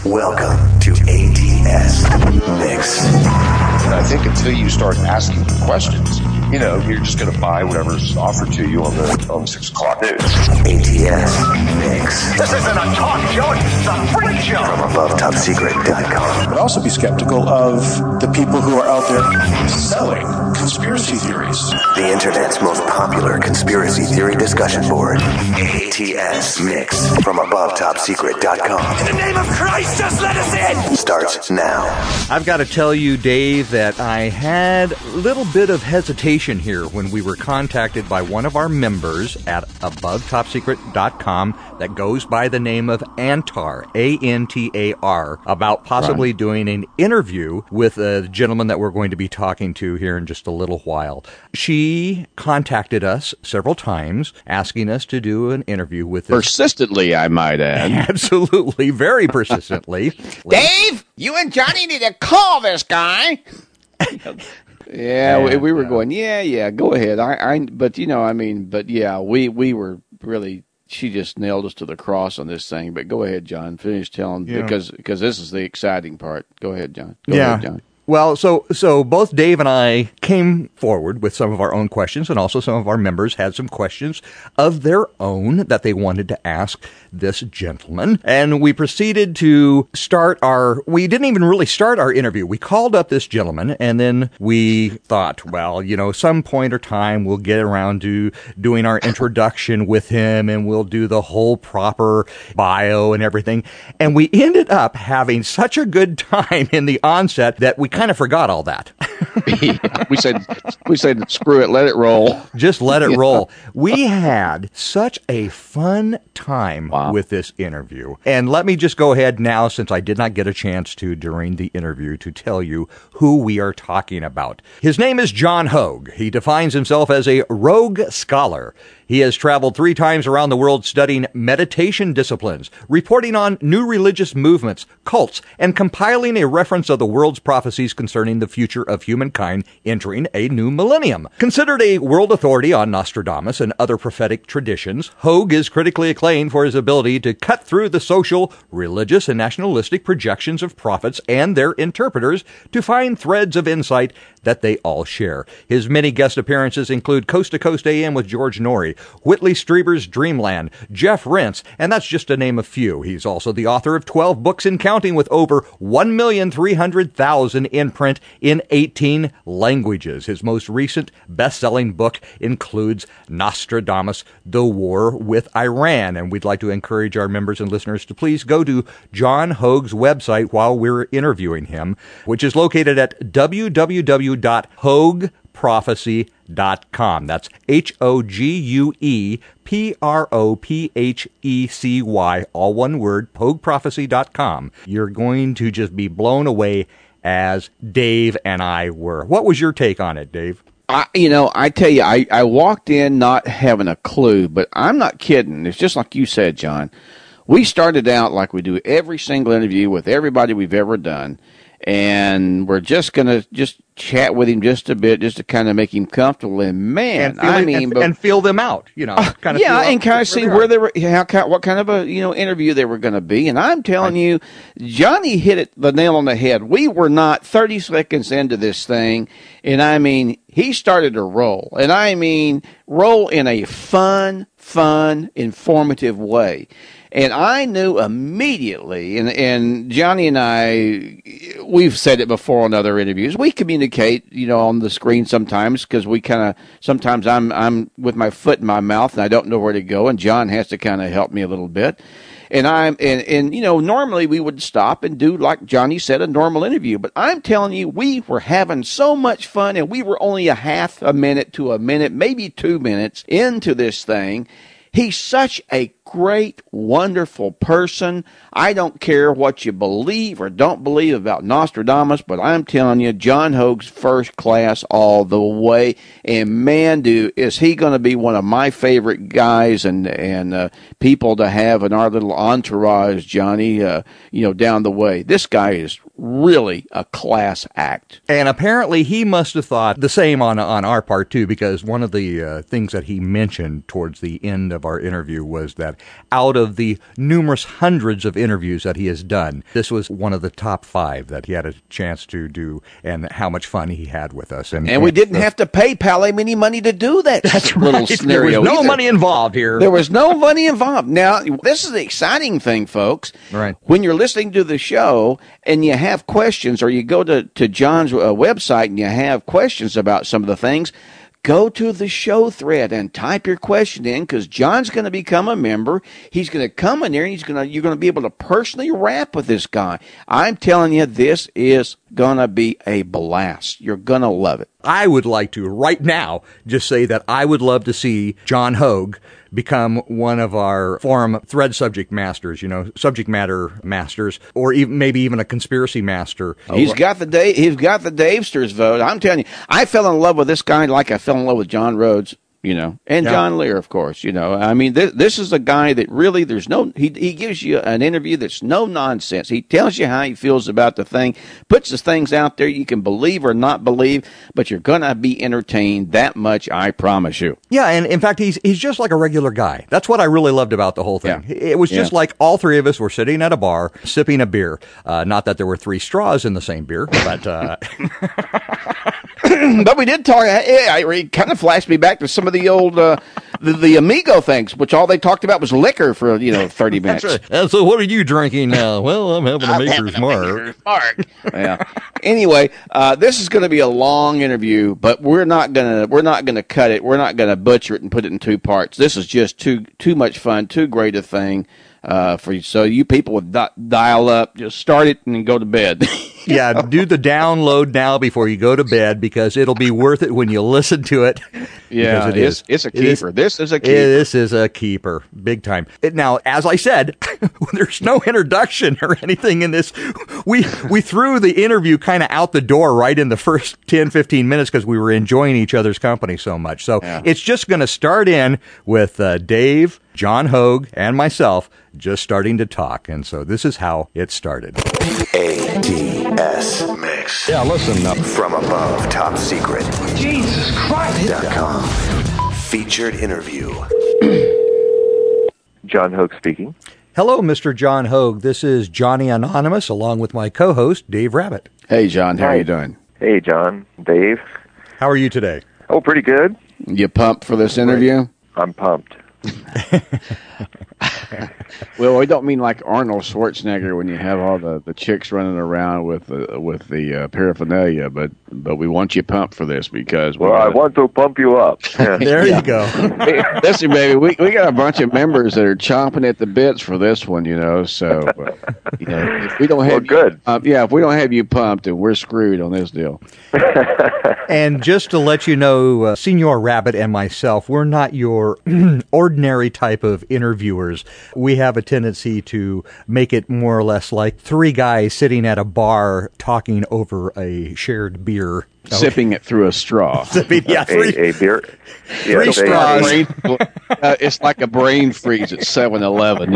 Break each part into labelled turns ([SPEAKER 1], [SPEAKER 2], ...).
[SPEAKER 1] Welcome to ATS Mix.
[SPEAKER 2] And I think until you start asking questions, you're just going to buy whatever's offered to you on the 6 o'clock news.
[SPEAKER 1] ATS Mix.
[SPEAKER 3] This isn't a talk show, it's a freak show.
[SPEAKER 1] From AboveTopSecret.com.
[SPEAKER 4] But also be skeptical of the people who are out there selling conspiracy theories.
[SPEAKER 1] The internet's most popular conspiracy theory discussion board. ATS Mix. From AboveTopSecret.com.
[SPEAKER 3] In the name of Christ, just let us in!
[SPEAKER 1] Starts now.
[SPEAKER 5] I've got to tell you, Dave, that I had a little bit of hesitation here when we were contacted by one of our members at AboveTopSecret.com that goes by the name of Antar, A-N-T-A-R, about possibly doing an interview with a gentleman that we're going to be talking to here in just a little while. She contacted us several times asking us to do an interview with this.
[SPEAKER 6] Persistently, I might add.
[SPEAKER 5] Absolutely, very persistently.
[SPEAKER 6] Dave, you and Johnny need to call this guy. Yeah, we were going, yeah, go ahead. We were really, she just nailed us to the cross on this thing. But go ahead, John, finish telling, because this is the exciting part. Go ahead, John. Go ahead, John.
[SPEAKER 5] Well, so both Dave and I came forward with some of our own questions, and also some of our members had some questions of their own that they wanted to ask this gentleman. And we proceeded to we didn't even really start our interview. We called up this gentleman, and then we thought, well, some point or time we'll get around to doing our introduction with him, and we'll do the whole proper bio and everything. And we ended up having such a good time in the onset that we kind of forgot all that.
[SPEAKER 6] We said, screw it, let it roll.
[SPEAKER 5] Just let it roll. We had such a fun time with this interview. And let me just go ahead now, since I did not get a chance to during the interview, to tell you who we are talking about. His name is John Hogue. He defines himself as a rogue scholar. He has traveled 3 times around the world studying meditation disciplines, reporting on new religious movements, cults, and compiling a reference of the world's prophecies concerning the future of humankind entering a new millennium. Considered a world authority on Nostradamus and other prophetic traditions, Hogue is critically acclaimed for his ability to cut through the social, religious, and nationalistic projections of prophets and their interpreters to find threads of insight that they all share. His many guest appearances include Coast to Coast AM with George Norrie, Whitley Strieber's Dreamland, Jeff Rentz, and that's just to name a few. He's also the author of 12 books and counting, with over 1,300,000 in print in 18 languages. His most recent best-selling book includes Nostradamus, The War with Iran, and we'd like to encourage our members and listeners to please go to John Hogue's website while we're interviewing him, which is located at www.hogueprophecy.com. That's HOGUEPROPHECY, all one word, hogueprophecy.com. You're going to just be blown away as Dave and I were. What was your take on it, Dave?
[SPEAKER 6] I tell you, I walked in not having a clue, but I'm not kidding. It's just like you said, John. We started out like we do every single interview with everybody we've ever done, and we're just going to just chat with him just a bit, just to kind of make him comfortable. And man,
[SPEAKER 5] and feel them out, kind of
[SPEAKER 6] see where they were, what kind of a interview they were going to be. And I'm telling you, Johnny hit the nail on the head. We were not 30 seconds into this thing, and he started to roll, and roll in a fun, informative way. And I knew immediately, and Johnny and I, we've said it before on other interviews, we communicate, on the screen sometimes, because sometimes I'm with my foot in my mouth and I don't know where to go, and John has to kind of help me a little bit. And normally we would stop and do, like Johnny said, a normal interview. But I'm telling you, we were having so much fun, and we were only a half a minute to a minute, maybe 2 minutes into this thing. He's such a great, wonderful person. I don't care what you believe or don't believe about Nostradamus, but I'm telling you, John Hogue's first class all the way. And man, is he going to be one of my favorite guys and people to have in our little entourage, Johnny, down the way. This guy is really a class act.
[SPEAKER 5] And apparently he must have thought the same on our part, too, because one of the things that he mentioned towards the end of our interview was that out of the numerous hundreds of interviews that he has done, this was one of the top 5 that he had a chance to do, and how much fun he had with us.
[SPEAKER 6] And we didn't have to pay Palem any money to do that little scenario.
[SPEAKER 5] There was no
[SPEAKER 6] either.
[SPEAKER 5] money involved here.
[SPEAKER 6] There was no money involved. Now, this is the exciting thing, folks.
[SPEAKER 5] Right.
[SPEAKER 6] When you're listening to the show and you have questions, or you go to John's website and you have questions about some of the things, go to the show thread and type your question in, because John's going to become a member. He's going to come in there and you're going to be able to personally rap with this guy. I'm telling you, this is going to be a blast. You're going to love it.
[SPEAKER 5] I would like to, right now, just say that I would love to see John Hogue become one of our forum thread subject masters, subject matter masters, or maybe even a conspiracy master.
[SPEAKER 6] He's got the Davesters vote. I'm telling you, I fell in love with this guy like I fell in love with John Rhodes. And John Lear, of course, I mean, this is a guy that really, he gives you an interview that's no nonsense. He tells you how he feels about the thing, puts the things out there you can believe or not believe, but you're going to be entertained that much, I promise you.
[SPEAKER 5] Yeah, and in fact, he's just like a regular guy. That's what I really loved about the whole thing. Yeah. It was just like all 3 of us were sitting at a bar, sipping a beer. Not that there were 3 straws in the same beer, but...
[SPEAKER 6] But we did talk. It kind of flashed me back to some of the old the Amigo things, which all they talked about was liquor for 30 minutes.
[SPEAKER 5] That's right. So what are you drinking now? Well, I'm having a Maker's Mark.
[SPEAKER 6] Yeah. Anyway, this is going to be a long interview, but we're not gonna cut it. We're not gonna butcher it and put it in 2 parts. This is just too much fun, too great a thing for you. So you people would dial up, just start it and then go to bed.
[SPEAKER 5] Yeah, do the download now before you go to bed, because it'll be worth it when you listen to it.
[SPEAKER 6] Yeah, it's a keeper. This is a keeper.
[SPEAKER 5] This is a keeper, big time. Now, as I said, there's no introduction or anything in this. We threw the interview kind of out the door right in the first 10, 15 minutes because we were enjoying each other's company so much. So It's just going to start in with Dave, John Hogue, and myself just starting to talk. And so this is how it started.
[SPEAKER 1] ATS Mix.
[SPEAKER 3] Yeah, listen up.
[SPEAKER 1] From above, top secret.
[SPEAKER 3] Jesus Christ.
[SPEAKER 1] .com. Featured interview.
[SPEAKER 2] John Hogue speaking.
[SPEAKER 5] Hello, Mr. John Hogue. This is Johnny Anonymous, along with my co-host, Dave Rabbit.
[SPEAKER 6] Hey, John. How are you doing?
[SPEAKER 2] Hey, John. Dave.
[SPEAKER 5] How are you today?
[SPEAKER 2] Oh, pretty good.
[SPEAKER 6] You pumped for this interview?
[SPEAKER 2] I'm pumped.
[SPEAKER 6] Well, we don't mean like Arnold Schwarzenegger when you have all the chicks running around with the paraphernalia, but we want you pumped for this because
[SPEAKER 2] I want to pump you up. Yeah.
[SPEAKER 5] There you go.
[SPEAKER 6] Listen, baby, we got a bunch of members that are chomping at the bits for this one, So if we don't have if we don't have you pumped, then we're screwed on this deal.
[SPEAKER 5] And just to let you know, Senor Rabbit and myself, we're not your ordinary type of interviewers. We have a tendency to make it more or less like 3 guys sitting at a bar talking over a shared beer.
[SPEAKER 6] Sipping it through a straw.
[SPEAKER 2] A beer.
[SPEAKER 5] 3 straws.
[SPEAKER 6] It's like a brain freeze at 7-Eleven,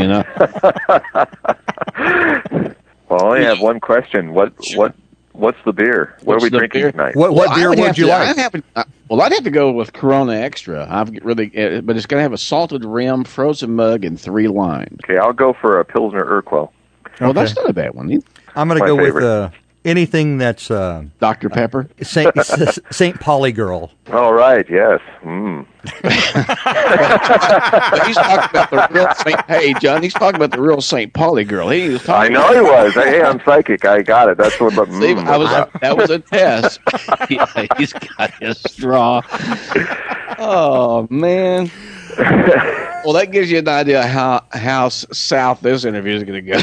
[SPEAKER 2] Well, I only have one question. What's the beer? What are we drinking tonight?
[SPEAKER 5] What beer would you like?
[SPEAKER 6] I'd have to go with Corona Extra. But it's going to have a salted rim, frozen mug, and 3 limes.
[SPEAKER 2] Okay, I'll go for a Pilsner Urquell.
[SPEAKER 6] Well, that's not a bad one.
[SPEAKER 5] I'm going to go with anything that's
[SPEAKER 6] Dr. Pepper,
[SPEAKER 5] St. Pauli Girl.
[SPEAKER 2] All right. Yes.
[SPEAKER 6] He's talking about the real St. Hey, John. He's talking about the real St. Pauli Girl. He was talking.
[SPEAKER 2] I know he was. Hey, I'm psychic. I got it. That's what.
[SPEAKER 6] That was a test. He's got his straw. Oh man. Well, that gives you an idea how south this interview is going to go.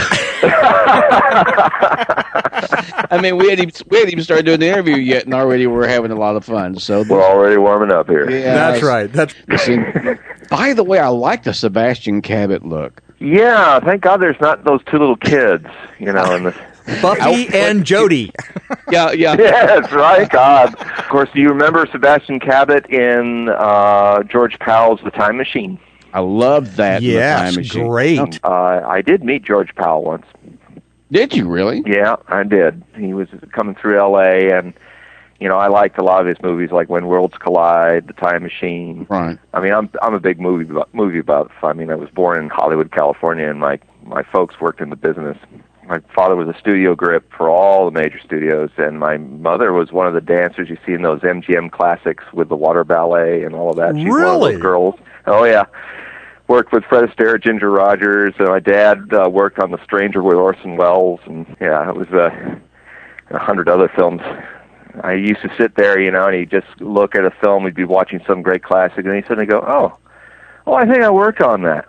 [SPEAKER 6] I mean, we hadn't even started doing the interview yet, and already we're having a lot of fun. So
[SPEAKER 2] we're already warming up here.
[SPEAKER 5] Yeah, that's right.
[SPEAKER 6] By the way, I like the Sebastian Cabot look.
[SPEAKER 2] Yeah, thank God there's not those 2 little kids, in this.
[SPEAKER 5] Buffy and Jody.
[SPEAKER 6] Yeah.
[SPEAKER 2] Yes, right, God. Of course, do you remember Sebastian Cabot in George Powell's The Time Machine?
[SPEAKER 6] I love that.
[SPEAKER 5] Yes,
[SPEAKER 6] The Time Machine.
[SPEAKER 5] Great.
[SPEAKER 2] I did meet George Powell once.
[SPEAKER 6] Did you really?
[SPEAKER 7] Yeah, I did. He was coming through L.A., and, I liked a lot of his movies, like When Worlds Collide, The Time Machine.
[SPEAKER 6] Right.
[SPEAKER 7] I mean, I'm a big movie buff. I mean, I was born in Hollywood, California, and my folks worked in the business. My father was a studio grip for all the major studios, and my mother was one of the dancers you see in those MGM classics with the water ballet and all of that. She's one of those girls. Oh, yeah. Worked with Fred Astaire, Ginger Rogers, and my dad worked on The Stranger with Orson Welles, and it was 100 other films. I used to sit there, and he'd just look at a film. We'd be watching some great classic, and he'd suddenly go, oh, I think I worked on that.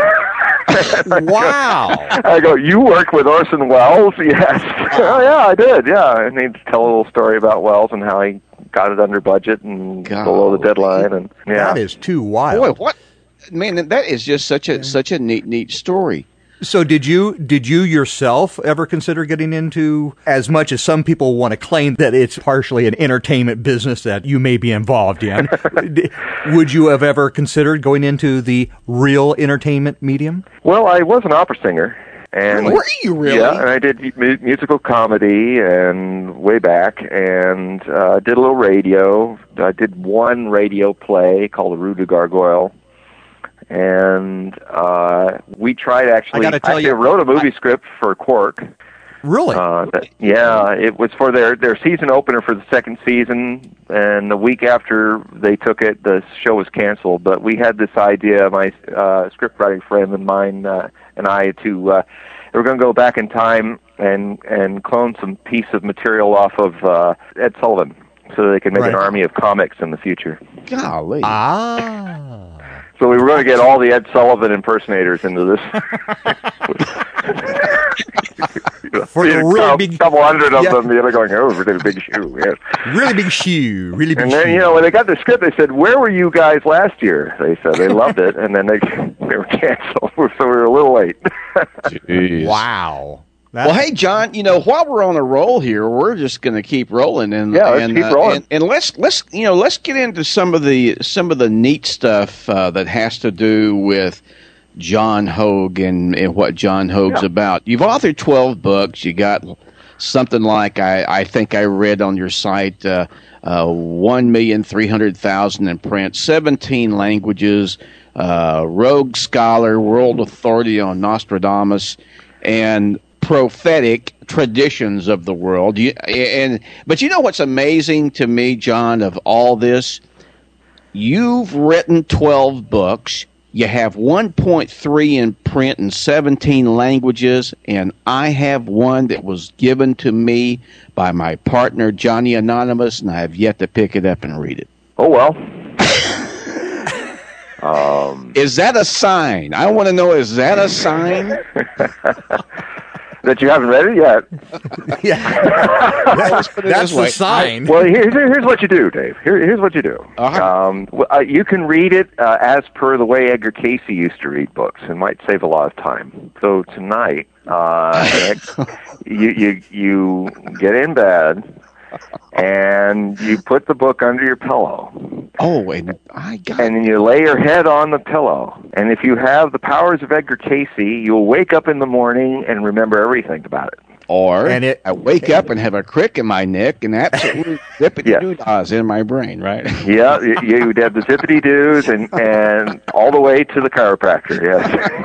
[SPEAKER 5] Wow.
[SPEAKER 7] I go, you worked with Orson Welles? Yes. Oh, yeah, I did, yeah. And he'd tell a little story about Welles and how he got it under budget and below the deadline. And
[SPEAKER 5] that is too wild.
[SPEAKER 6] Boy, what? Man, that is just such a neat story.
[SPEAKER 5] So did you yourself ever consider getting into, as much as some people want to claim that it's partially an entertainment business that you may be involved in, would you have ever considered going into the real entertainment medium?
[SPEAKER 7] Well, I was an opera singer. And
[SPEAKER 6] were you really?
[SPEAKER 7] Yeah, and I did musical comedy and way back, and did a little radio. I did one radio play called The Rue du Gargoyle. And we tried I wrote a movie script for Quark.
[SPEAKER 5] Really?
[SPEAKER 7] It was for their season opener for the second season, and the week after they took it, the show was canceled. But we had this idea, my scriptwriting friend and mine and I, we were going to go back in time and clone some piece of material off of Ed Sullivan, so they could make an army of comics in the future.
[SPEAKER 6] Golly.
[SPEAKER 7] So we were going to get all the Ed Sullivan impersonators into this.
[SPEAKER 5] For the really big,
[SPEAKER 7] couple hundred of them, going, for the big shoe. Yes.
[SPEAKER 5] Really big shoe. Really big shoe.
[SPEAKER 7] And then, when they got the script, they said, "Where were you guys last year?" They said they loved it, and then they were canceled, so we were a little late.
[SPEAKER 5] Wow.
[SPEAKER 6] Well, hey, John, while we're on a roll here, we're just going to keep rolling,
[SPEAKER 7] let's keep rolling.
[SPEAKER 6] And let's get into some of the neat stuff that has to do with John Hogue and what John Hogue's about. You've authored 12 books. You got something like I think I read on your site 1,300,000 in print, 17 languages, Rogue Scholar, World Authority on Nostradamus, and prophetic traditions of the world. But you know what's amazing to me, John, of all this? You've written 12 books. You have 1.3 in print in 17 languages, and I have one that was given to me by my partner, Johnny Anonymous, and I have yet to pick it up and read it.
[SPEAKER 7] Oh, well.
[SPEAKER 6] Is that a sign? I want to know, is that a sign?
[SPEAKER 7] That you haven't read it yet?
[SPEAKER 5] That's the sign.
[SPEAKER 7] Well, here's what you do, Dave. Here's what you do. You can read it as per the way Edgar Cayce used to read books. It might save a lot of time. So tonight, you get in bed and you put the book under your pillow.
[SPEAKER 6] Oh, and
[SPEAKER 7] then you lay your head on the pillow. And if you have the powers of Edgar Cayce, you'll wake up in the morning and remember everything about it.
[SPEAKER 6] Or I wake up and have a crick in my neck and absolutely zippity-doo-dahs in my brain, right?
[SPEAKER 7] Yeah, you'd have the zippity-doos and all the way to the chiropractor, yes.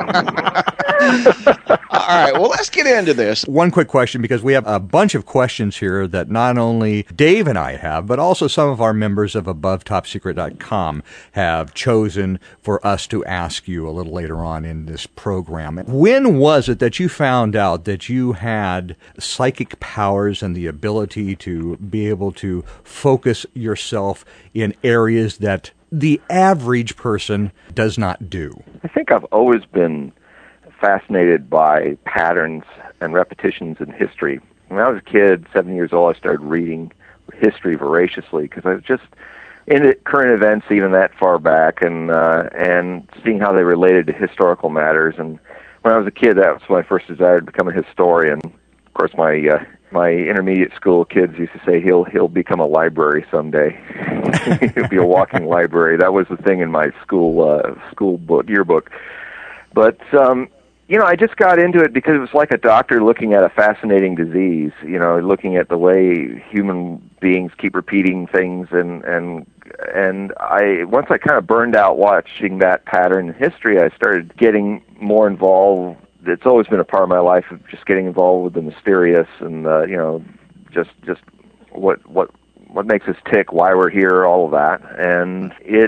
[SPEAKER 6] All right, well, let's get into this.
[SPEAKER 5] One quick question, because we have a bunch of questions here that not only Dave and I have, but also some of our members of AboveTopSecret.com have chosen for us to ask you a little later on in this program. When was it that you found out that you had psychic powers and the ability to be able to focus yourself in areas that the average person does not do?
[SPEAKER 7] I think I've always been fascinated by patterns and repetitions in history. When I was a kid, 7 years old, I started reading history voraciously because I was just into current events even that far back and seeing how they related to historical matters. And when I was a kid, that was my first desire to become a historian. Of course, my intermediate school kids used to say he'll become a library someday. He'll be a walking library. That was the thing in my school book yearbook. But I just got into it because it was like a doctor looking at a fascinating disease, looking at the way human beings keep repeating things, and once I kind of burned out watching that pattern in history, I started getting more involved. It's always been a part of my life of just getting involved with the mysterious and just what makes us tick, why we're here, all of that. And it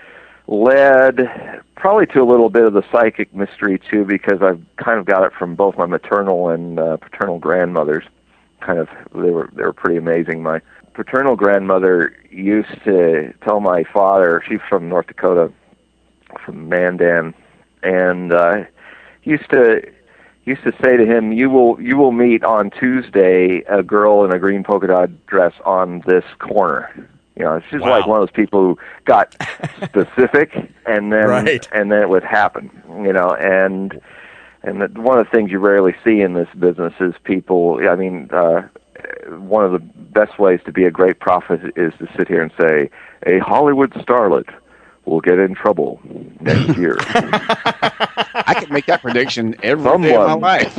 [SPEAKER 7] led probably to a little bit of the psychic mystery too, because I've kind of got it from both my maternal and paternal grandmothers. They were pretty amazing. My paternal grandmother used to tell my father, she's from North Dakota, from Mandan, and used to say to him, you will meet on Tuesday a girl in a green polka dot dress on this corner. She's like one of those people who got specific, and then it would happen. And one of the things you rarely see in this business is people. I mean, one of the best ways to be a great prophet is to sit here and say, a Hollywood starlet will get in trouble next year.
[SPEAKER 6] I can make that prediction every day of my life.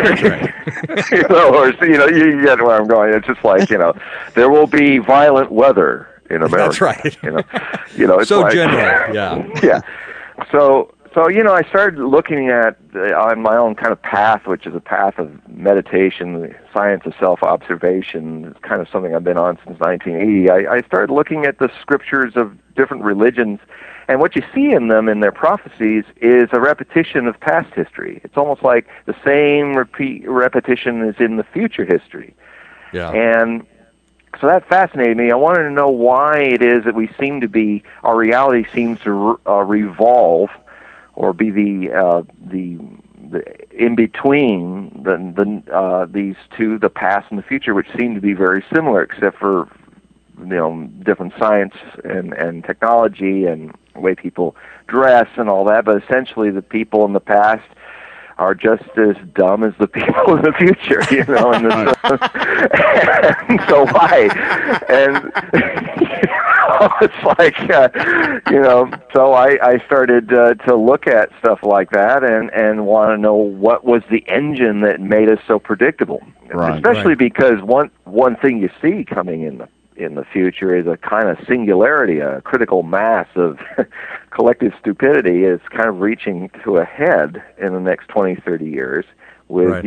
[SPEAKER 7] You get where I'm going. It's just like, there will be violent weather in America.
[SPEAKER 5] That's right.
[SPEAKER 7] It's
[SPEAKER 5] so
[SPEAKER 7] like,
[SPEAKER 5] general, yeah.
[SPEAKER 7] Yeah. So I started looking at on my own kind of path, which is a path of meditation, the science of self-observation. It's kind of something I've been on since 1980. I started looking at the scriptures of different religions, and what you see in them, in their prophecies, is a repetition of past history. It's almost like the same repetition is in the future history.
[SPEAKER 5] Yeah.
[SPEAKER 7] And so that fascinated me. I wanted to know why it is that our reality seems to revolve, or be the in between these two, the past and the future, which seem to be very similar, except for different science and technology and the way people dress and all that. But essentially, the people in the past are just as dumb as the people in the future, and so why? And it's like, so I started to look at stuff like that and want to know what was the engine that made us so predictable. Right, especially because one thing you see coming in the future is a kind of singularity, a critical mass of collective stupidity is kind of reaching to a head in the next 20, 30 years with,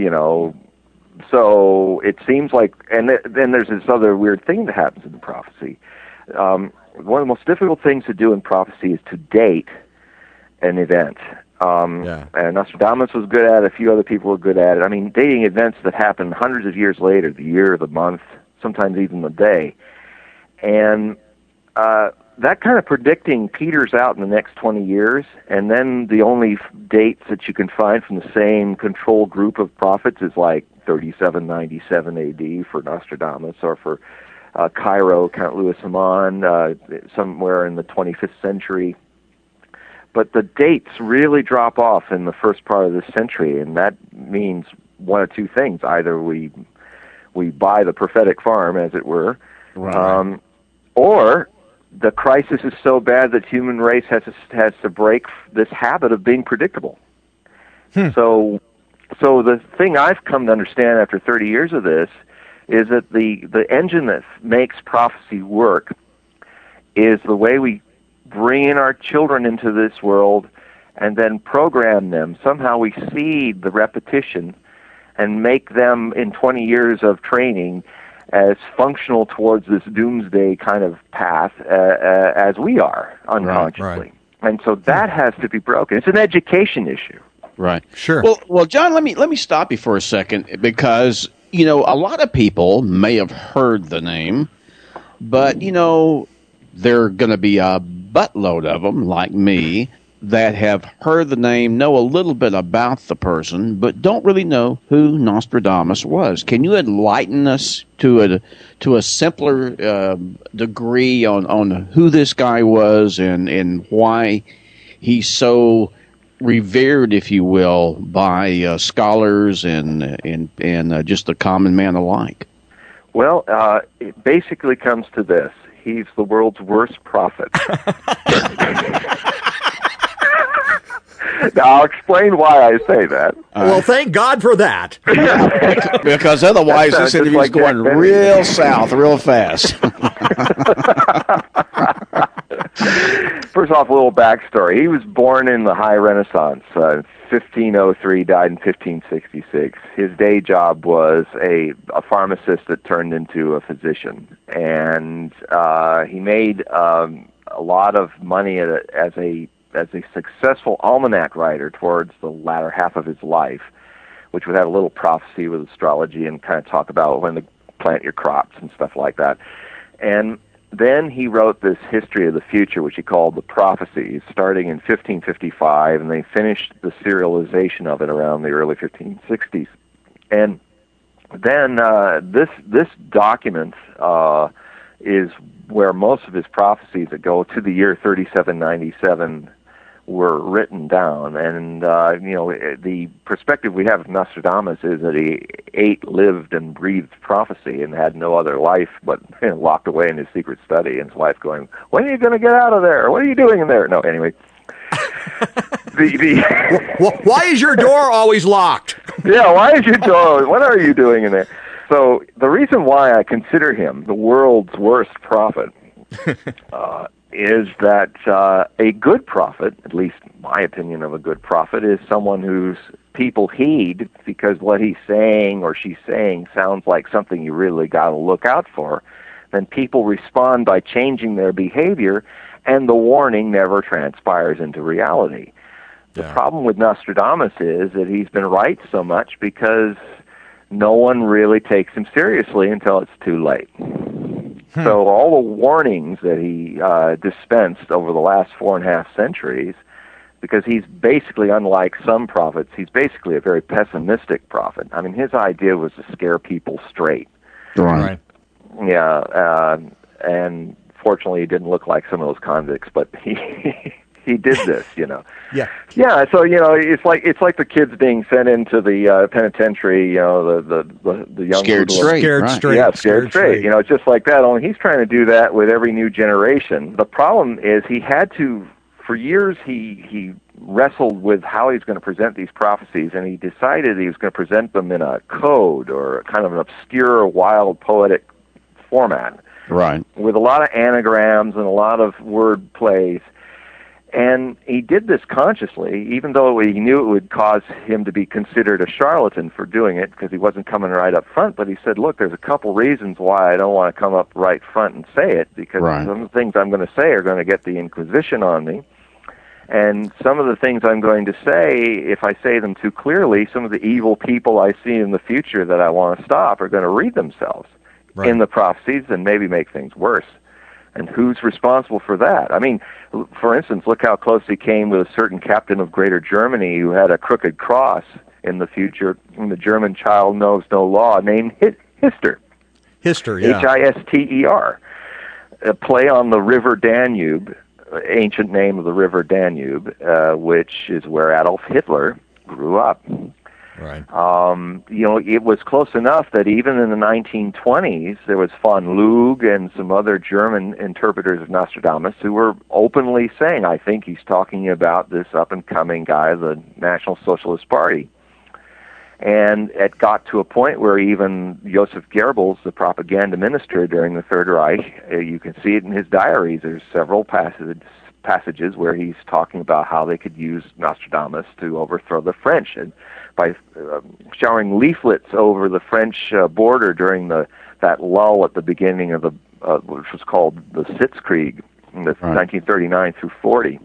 [SPEAKER 7] so it seems like, and then there's this other weird thing that happens in the prophecy. One of the most difficult things to do in prophecy is to date an event. And Nostradamus was good at it, a few other people were good at it. I mean, dating events that happen hundreds of years later, the year, the month, sometimes even the day. And that kind of predicting peters out in the next 20 years, and then the only dates that you can find from the same control group of prophets is like 3797 AD for Nostradamus, or for Cairo, Count Louis Hamon, somewhere in the 25th century. But the dates really drop off in the first part of this century, and that means one of two things. Either we buy the prophetic farm, as it were, or the crisis is so bad that human race has to break this habit of being predictable. So the thing I've come to understand after 30 years of this is that the engine that makes prophecy work is the way we bring in our children into this world and then program them. Somehow we seed the repetition and make them, in 20 years of training, as functional towards this doomsday kind of path as we are unconsciously. Right. And so that has to be broken. It's an education issue.
[SPEAKER 6] Right.
[SPEAKER 5] Sure.
[SPEAKER 6] Well, John, let me stop you for a second, because a lot of people may have heard the name, but there are going to be a buttload of them like me that have heard the name, know a little bit about the person, but don't really know who Nostradamus was. Can you enlighten us to a simpler degree on who this guy was and why he's so revered, if you will, by scholars and just the common man alike?
[SPEAKER 7] Well, it basically comes to this. He's the world's worst prophet. Now, I'll explain why I say that.
[SPEAKER 5] Well, thank God for that.
[SPEAKER 6] Because otherwise
[SPEAKER 7] That
[SPEAKER 6] this
[SPEAKER 7] sounds just
[SPEAKER 6] interview's
[SPEAKER 7] like
[SPEAKER 6] going
[SPEAKER 7] Jack Benny.
[SPEAKER 6] real south real fast.
[SPEAKER 7] First off, a little backstory. He was born in the High Renaissance, 1503, died in 1566. His day job was a pharmacist that turned into a physician, and he made a lot of money as a successful almanac writer towards the latter half of his life, which would have a little prophecy with astrology and kind of talk about when to plant your crops and stuff like that. And then he wrote this history of the future, which he called the Prophecies, starting in 1555, and they finished the serialization of it around the early 1560s. And then this document is where most of his prophecies that go to the year 3797 were written down. And, the perspective we have of Nostradamus is that he ate, lived, and breathed prophecy and had no other life but locked away in his secret study, and his wife going, "When are you going to get out of there? What are you doing in there?" No, anyway.
[SPEAKER 5] Why is your door always locked?
[SPEAKER 7] Yeah, why is your door? What are you doing in there? So the reason why I consider him the world's worst prophet is that a good prophet, at least my opinion of a good prophet, is someone whose people heed because what he's saying or she's saying sounds like something you really got to look out for. Then people respond by changing their behavior, and the warning never transpires into reality. The problem with Nostradamus is that he's been right so much because no one really takes him seriously until it's too late. So all the warnings that he dispensed over the last 4.5 centuries, because he's basically, unlike some prophets, he's basically a very pessimistic prophet. I mean, his idea was to scare people straight.
[SPEAKER 6] Right.
[SPEAKER 7] Yeah, and fortunately he didn't look like some of those convicts, but he did this,
[SPEAKER 5] Yeah.
[SPEAKER 7] Yeah, so it's like the kids being sent into the penitentiary, the young
[SPEAKER 6] Scared
[SPEAKER 7] people
[SPEAKER 6] straight.
[SPEAKER 5] Scared
[SPEAKER 6] right.
[SPEAKER 5] straight.
[SPEAKER 7] Yeah, scared straight. Just like that. Only he's trying to do that with every new generation. The problem is he had to, for years, he wrestled with how he's going to present these prophecies, and he decided he was going to present them in a code or kind of an obscure, wild, poetic format.
[SPEAKER 6] Right.
[SPEAKER 7] With a lot of anagrams and a lot of word plays. And he did this consciously, even though he knew it would cause him to be considered a charlatan for doing it, because he wasn't coming right up front. But he said, look, there's a couple reasons why I don't want to come up right front and say it, because some of the things I'm going to say are going to get the Inquisition on me. And some of the things I'm going to say, if I say them too clearly, some of the evil people I see in the future that I want to stop are going to read themselves in the prophecies and maybe make things worse. And who's responsible for that? I mean, for instance, look how close he came with a certain captain of Greater Germany who had a crooked cross in the future, and the German child knows no law, named Hister.
[SPEAKER 5] Hister, yeah.
[SPEAKER 7] Hister. A play on the River Danube, ancient name of the River Danube, which is where Adolf Hitler grew up.
[SPEAKER 5] Right.
[SPEAKER 7] It was close enough that even in the 1920s, there was von Lug and some other German interpreters of Nostradamus who were openly saying, I think he's talking about this up-and-coming guy, the National Socialist Party. And it got to a point where even Joseph Goebbels, the propaganda minister during the Third Reich, you can see it in his diaries. There's several passages where he's talking about how they could use Nostradamus to overthrow the French, and by showering leaflets over the French border during that lull at the beginning of the which was called the Sitzkrieg, in 1939 through 40.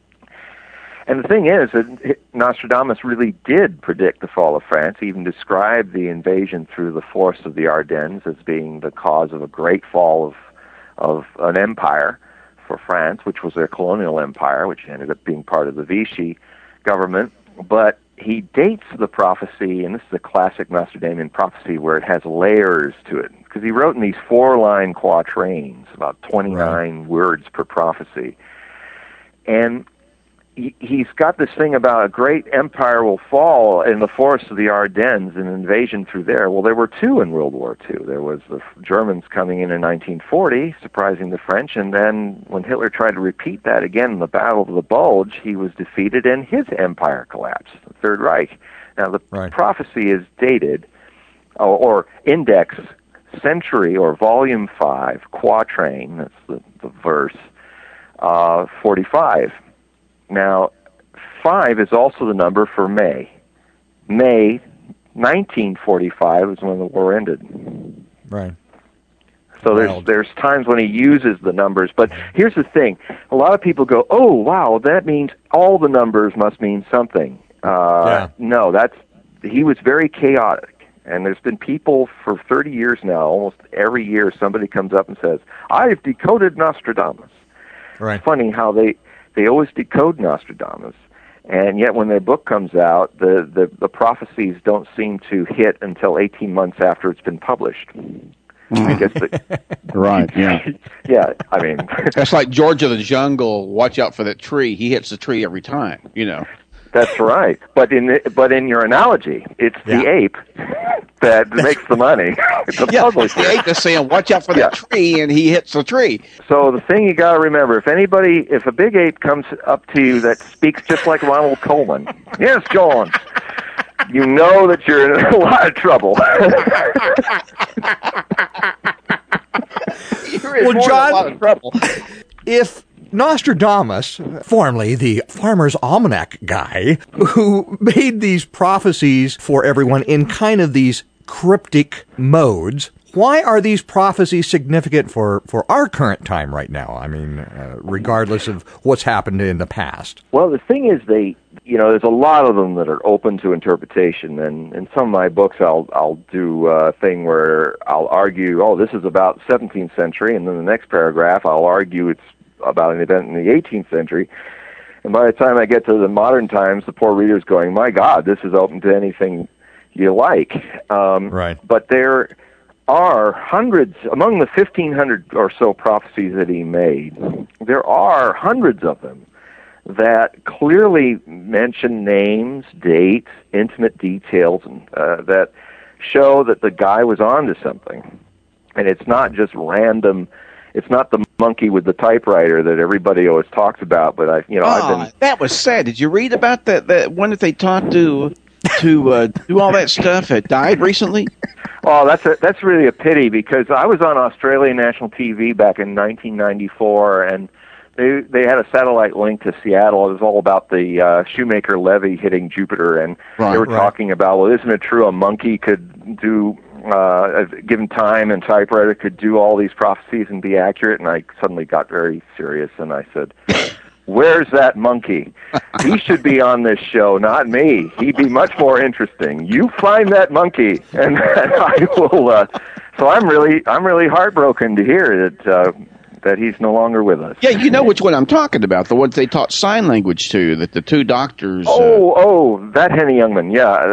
[SPEAKER 7] And the thing is that Nostradamus really did predict the fall of France. He even described the invasion through the force of the Ardennes as being the cause of a great fall of an empire for France, which was their colonial empire, which ended up being part of the Vichy government. But he dates the prophecy, and this is a classic Nostradamian prophecy where it has layers to it, because he wrote in these 4-line quatrains, about 29 words per prophecy. And he's got this thing about a great empire will fall in the forests of the Ardennes, an invasion through there. Well, there were two in World War II. There was the Germans coming in 1940, surprising the French, and then when Hitler tried to repeat that again in the Battle of the Bulge, he was defeated and his empire collapsed, the Third Reich. Now, the prophecy is dated, or index, century, or volume 5, quatrain, that's the verse, 45. Now, 5 is also the number for May. May 1945 is when the war ended.
[SPEAKER 5] Right.
[SPEAKER 7] So there's times when he uses the numbers, but here's the thing. A lot of people go, oh, wow, that means all the numbers must mean something. No, he was very chaotic. And there's been people for 30 years now, almost every year somebody comes up and says, I've decoded Nostradamus.
[SPEAKER 5] Right.
[SPEAKER 7] It's funny how they always decode Nostradamus, and yet when their book comes out, the prophecies don't seem to hit until 18 months after it's been published. I guess
[SPEAKER 6] right, yeah.
[SPEAKER 7] Yeah, I mean...
[SPEAKER 6] That's like George of the Jungle, watch out for that tree. He hits the tree every time, you know.
[SPEAKER 7] That's right. But in your analogy, it's the ape that makes the money. The publisher.
[SPEAKER 6] The ape is saying, watch out for that tree, and he hits the tree.
[SPEAKER 7] So the thing you got to remember, if a big ape comes up to you that speaks just like Ronald Coleman, yes, John, you know that you're in a lot of trouble.
[SPEAKER 5] Well, John, a lot of trouble. If Nostradamus, formerly the Farmer's Almanac guy, who made these prophecies for everyone in kind of these cryptic modes, why are these prophecies significant for our current time right now? I mean, regardless of what's happened in the past.
[SPEAKER 7] Well, the thing is, there's a lot of them that are open to interpretation, and in some of my books, I'll do a thing where I'll argue, this is about 17th century, and then the next paragraph, I'll argue it's about an event in the 18th century. And by the time I get to the modern times, the poor reader's going, my God, this is open to anything you like.
[SPEAKER 5] Right.
[SPEAKER 7] But there are hundreds, among the 1,500 or so prophecies that he made, there are hundreds of them that clearly mention names, dates, intimate details, that show that the guy was onto something. And it's not just random. It's not the monkey with the typewriter that everybody always talks about. But I've been.
[SPEAKER 6] That was sad. Did you read about that one that they taught to do all that stuff? Had died recently.
[SPEAKER 7] Oh, that's really a pity, because I was on Australian national TV back in 1994, and they had a satellite link to Seattle. It was all about the Shoemaker levee hitting Jupiter, and they were talking about, well, isn't it true a monkey could do, given time and typewriter, could do all these prophecies and be accurate? And I suddenly got very serious, and I said, where's that monkey? He should be on this show, not me. He'd be much more interesting. You find that monkey, and I will. So I'm really heartbroken to hear that he's no longer with us.
[SPEAKER 6] Yeah, you know which one I'm talking about, the ones they taught sign language to, that the two doctors...
[SPEAKER 7] that Henny Youngman,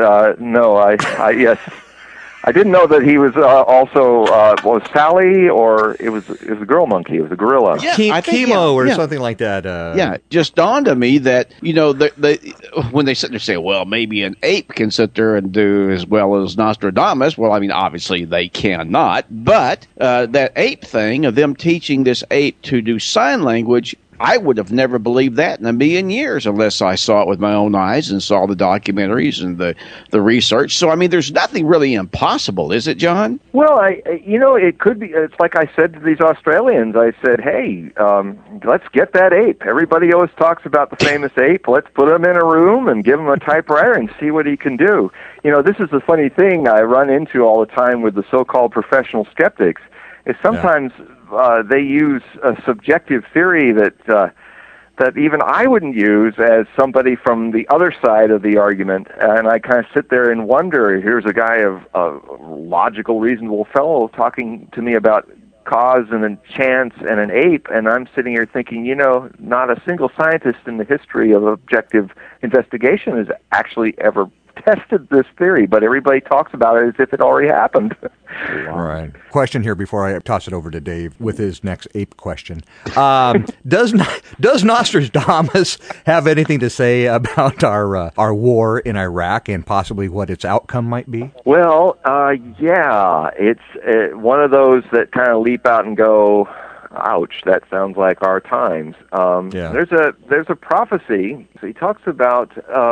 [SPEAKER 7] yes. I didn't know that he was also was Sally, or it was a girl monkey. It was a gorilla.
[SPEAKER 5] Yeah, Chemo or something like that.
[SPEAKER 6] Just dawned on me that when they sit there and say, well, maybe an ape can sit there and do as well as Nostradamus. Well, I mean, obviously they cannot. But that ape thing of them teaching this ape to do sign language, I would have never believed that in a million years unless I saw it with my own eyes and saw the documentaries and the research. So, I mean, there's nothing really impossible, is it, John?
[SPEAKER 7] Well, it could be. It's like I said to these Australians. I said, hey, let's get that ape. Everybody always talks about the famous ape. Let's put him in a room and give him a typewriter and see what he can do. This is the funny thing I run into all the time with the so-called professional skeptics, is sometimes... they use a subjective theory that even I wouldn't use as somebody from the other side of the argument, and I kind of sit there and wonder, here's a guy of a logical, reasonable fellow talking to me about cause and a chance and an ape, and I'm sitting here thinking, not a single scientist in the history of objective investigation has actually ever tested this theory, but everybody talks about it as if it already happened.
[SPEAKER 5] All right. Question here before I toss it over to Dave with his next ape question. Does Nostradamus have anything to say about our war in Iraq and possibly what its outcome might be?
[SPEAKER 7] Well, yeah, it's one of those that kind of leap out and go, ouch, that sounds like our times. There's a prophecy. So he talks about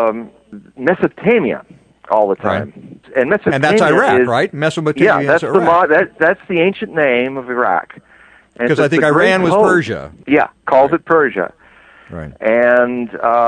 [SPEAKER 7] Mesopotamia all the time.
[SPEAKER 5] Right.
[SPEAKER 7] And Mesopotamia
[SPEAKER 5] and that's Iraq, right? Mesopotamia.
[SPEAKER 7] Yeah, that's the ancient name of Iraq.
[SPEAKER 5] Because I think Iran was Persia.
[SPEAKER 7] Yeah, calls it Persia.
[SPEAKER 5] Right.
[SPEAKER 7] And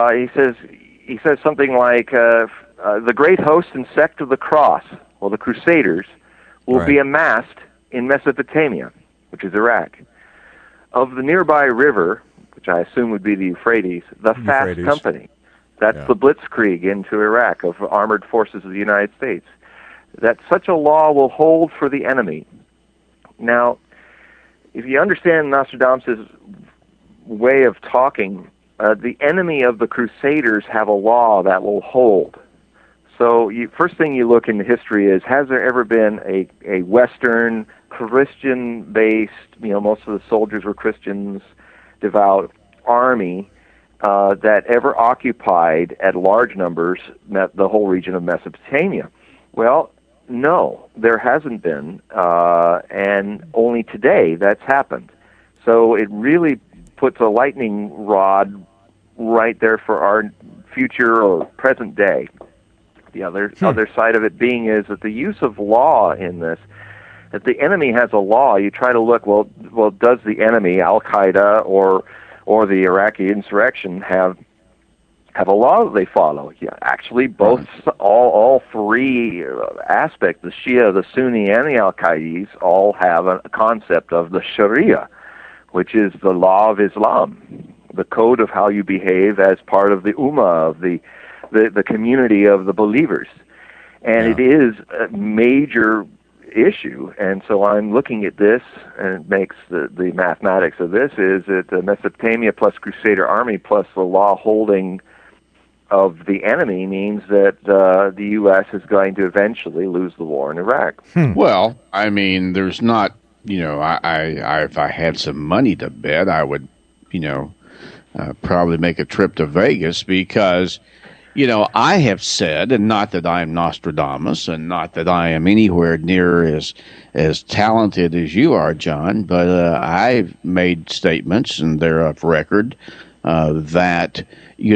[SPEAKER 7] he says something like the great host and sect of the cross, well, the Crusaders, will be amassed in Mesopotamia, which is Iraq. Of the nearby river, which I assume would be the Euphrates, the Fast Company. That's the blitzkrieg into Iraq of armored forces of the United States. That such a law will hold for the enemy. Now, if you understand Nostradamus' way of talking, the enemy of the Crusaders have a law that will hold. So first thing you look into history is, has there ever been a Western, Christian-based, most of the soldiers were Christians, devout army that ever occupied at large numbers the whole region of Mesopotamia? Well, no, there hasn't been, and only today that's happened. So it really puts a lightning rod right there for our future or present day. The other side of it being is that the use of law in this, if the enemy has a law, you try to look, well, does the enemy, Al-Qaeda or the Iraqi insurrection, have a law that they follow? Yeah, actually, both, all three aspects, the Shia, the Sunni, and the Al-Qaedis, all have a concept of the Sharia, which is the law of Islam, the code of how you behave as part of the Ummah, of the community of the believers. And it is a major issue, and so I'm looking at this, and it makes the mathematics of this is that Mesopotamia plus Crusader army plus the law holding of the enemy means that the U.S. is going to eventually lose the war in Iraq.
[SPEAKER 6] Well, I mean, there's not, if I had some money to bet, I would, probably make a trip to Vegas because, I have said, and not that I'm Nostradamus, and not that I am anywhere near as talented as you are, John, but I've made statements, and they're of record, that,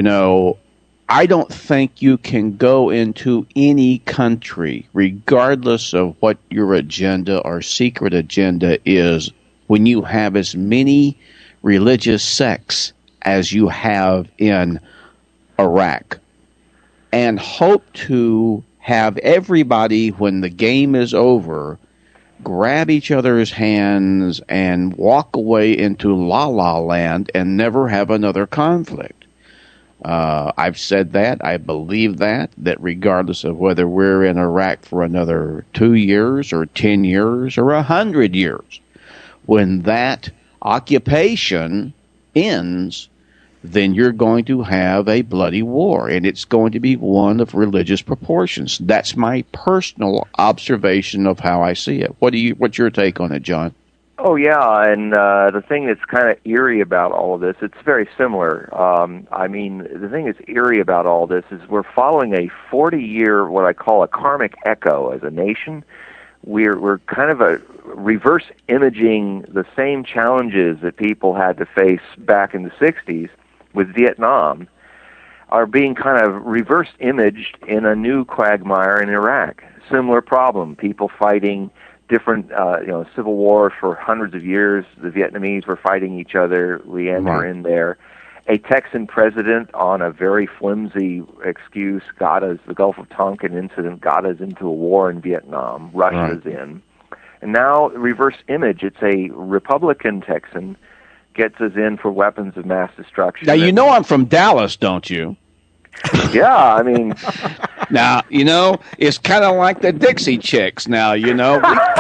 [SPEAKER 6] I don't think you can go into any country, regardless of what your agenda or secret agenda is, when you have as many religious sects as you have in Iraq, and hope to have everybody, when the game is over, grab each other's hands and walk away into la-la land and never have another conflict. I've said that. I believe that regardless of whether we're in Iraq for another 2 years or 10 years or 100 years, when that occupation ends, then you're going to have a bloody war, and it's going to be one of religious proportions. That's my personal observation of how I see it. What's your take on it, John?
[SPEAKER 7] Oh, yeah, and the thing that's kind of eerie about all of this, it's very similar. The thing that's eerie about all this is we're following a 40-year, what I call a karmic echo as a nation. We're kind of a reverse imaging the same challenges that people had to face back in the 60s with Vietnam, are being kind of reverse imaged in a new quagmire in Iraq. Similar problem, people fighting different, civil war for hundreds of years. The Vietnamese were fighting each other. We enter in there. A Texan president on a very flimsy excuse the Gulf of Tonkin incident got us into a war in Vietnam. Russia's in. And now, reverse image, it's a Republican Texan gets us in for weapons of mass destruction.
[SPEAKER 6] Now, I'm from Dallas, don't you?
[SPEAKER 7] Yeah, I mean...
[SPEAKER 6] Now, it's kind of like the Dixie Chicks now,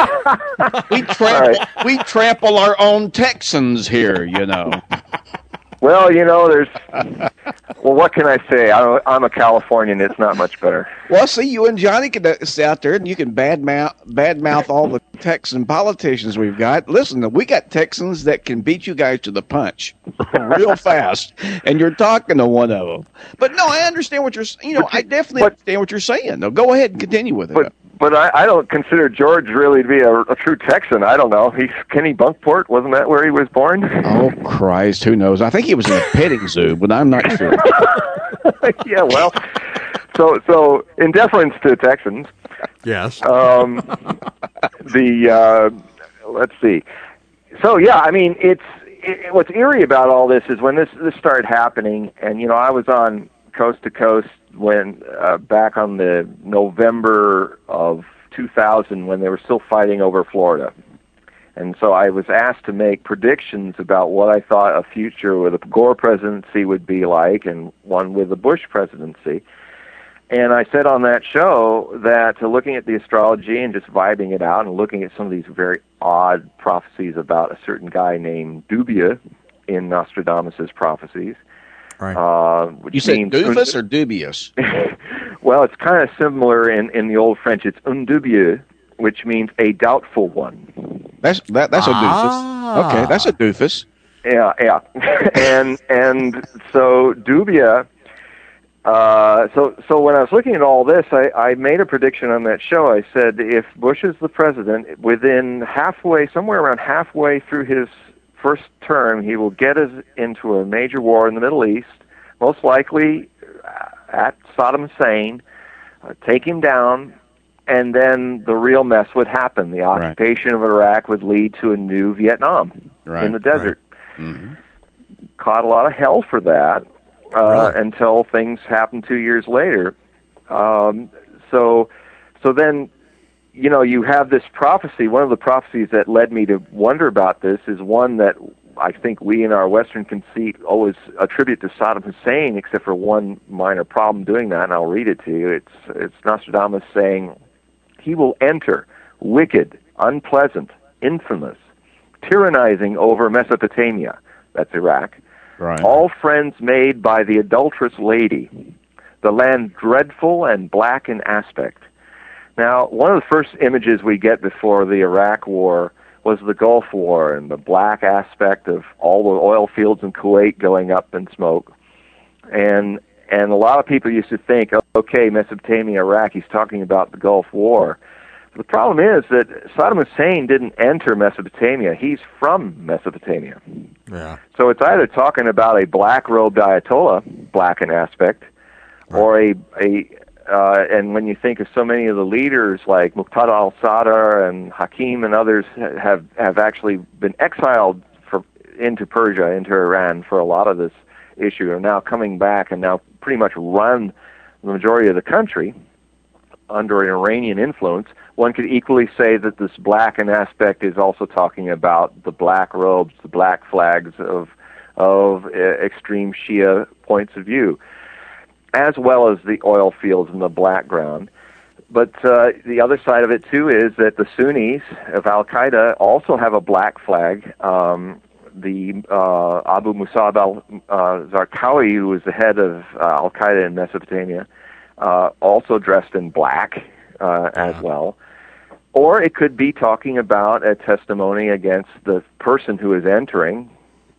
[SPEAKER 6] we trample our own Texans here,
[SPEAKER 7] Well, there's. Well, what can I say? I'm a Californian. It's not much better.
[SPEAKER 6] Well, see, you and Johnny can sit out there and you can badmouth all the Texan politicians we've got. Listen, we got Texans that can beat you guys to the punch real fast, and you're talking to one of them. But no, I understand what you're. I definitely understand what you're saying. No, go ahead and continue with it.
[SPEAKER 7] But I don't consider George really to be a true Texan. I don't know. He's Kenny Bunkport. Wasn't that where he was born?
[SPEAKER 6] Oh, Christ. Who knows? I think he was in a petting zoo, but I'm not sure.
[SPEAKER 7] Yeah, well, so in deference to Texans.
[SPEAKER 5] Yes.
[SPEAKER 7] Let's see. So, yeah, I mean, what's eerie about all this is when this started happening, and, I was on Coast to Coast when back on the November of 2000 when they were still fighting over Florida. And so I was asked to make predictions about what I thought a future with a Gore presidency would be like and one with a Bush presidency. And I said on that show that looking at the astrology and just vibing it out and looking at some of these very odd prophecies about a certain guy named Dubia in Nostradamus' prophecies.
[SPEAKER 5] Right.
[SPEAKER 6] You said doofus or dubious?
[SPEAKER 7] Well, it's kind of similar in the old French. It's un dubieux, which means a doubtful one.
[SPEAKER 6] That's a doofus. Okay, that's a doofus.
[SPEAKER 7] Yeah. and so Dubia. So when I was looking at all this, I made a prediction on that show. I said if Bush is the president, within somewhere around halfway through his first term, he will get us into a major war in the Middle East, most likely at Saddam Hussein, take him down, and then the real mess would happen. The occupation of Iraq would lead to a new Vietnam in the desert.
[SPEAKER 6] Right. Mm-hmm.
[SPEAKER 7] Caught a lot of hell for that until things happened 2 years later. So then, you have this prophecy. One of the prophecies that led me to wonder about this is one that I think we in our Western conceit always attribute to Saddam Hussein, except for one minor problem doing that, and I'll read it to you. It's Nostradamus saying, "He will enter, wicked, unpleasant, infamous, tyrannizing over Mesopotamia," that's Iraq,
[SPEAKER 6] right.
[SPEAKER 7] "all friends made by the adulterous lady, the land dreadful and black in aspect." Now, one of the first images we get before the Iraq War was the Gulf War and the black aspect of all the oil fields in Kuwait going up in smoke. And a lot of people used to think, okay, Mesopotamia, Iraq, he's talking about the Gulf War. The problem is that Saddam Hussein didn't enter Mesopotamia. He's from Mesopotamia.
[SPEAKER 5] Yeah.
[SPEAKER 7] So it's either talking about a black-robed Ayatollah, black in aspect, or and when you think of so many of the leaders like Muqtada al-Sadr and Hakim and others have actually been exiled into Persia, into Iran for a lot of this issue, are now coming back and now pretty much run the majority of the country under an Iranian influence. One could equally say that this black in aspect is also talking about the black robes, the black flags of extreme Shia points of view, as well as the oil fields in the background. But the other side of it, too, is that the Sunnis of Al-Qaeda also have a black flag. The Abu Musab al-Zarqawi, who was the head of Al-Qaeda in Mesopotamia, also dressed in black as well. Or it could be talking about a testimony against the person who is entering,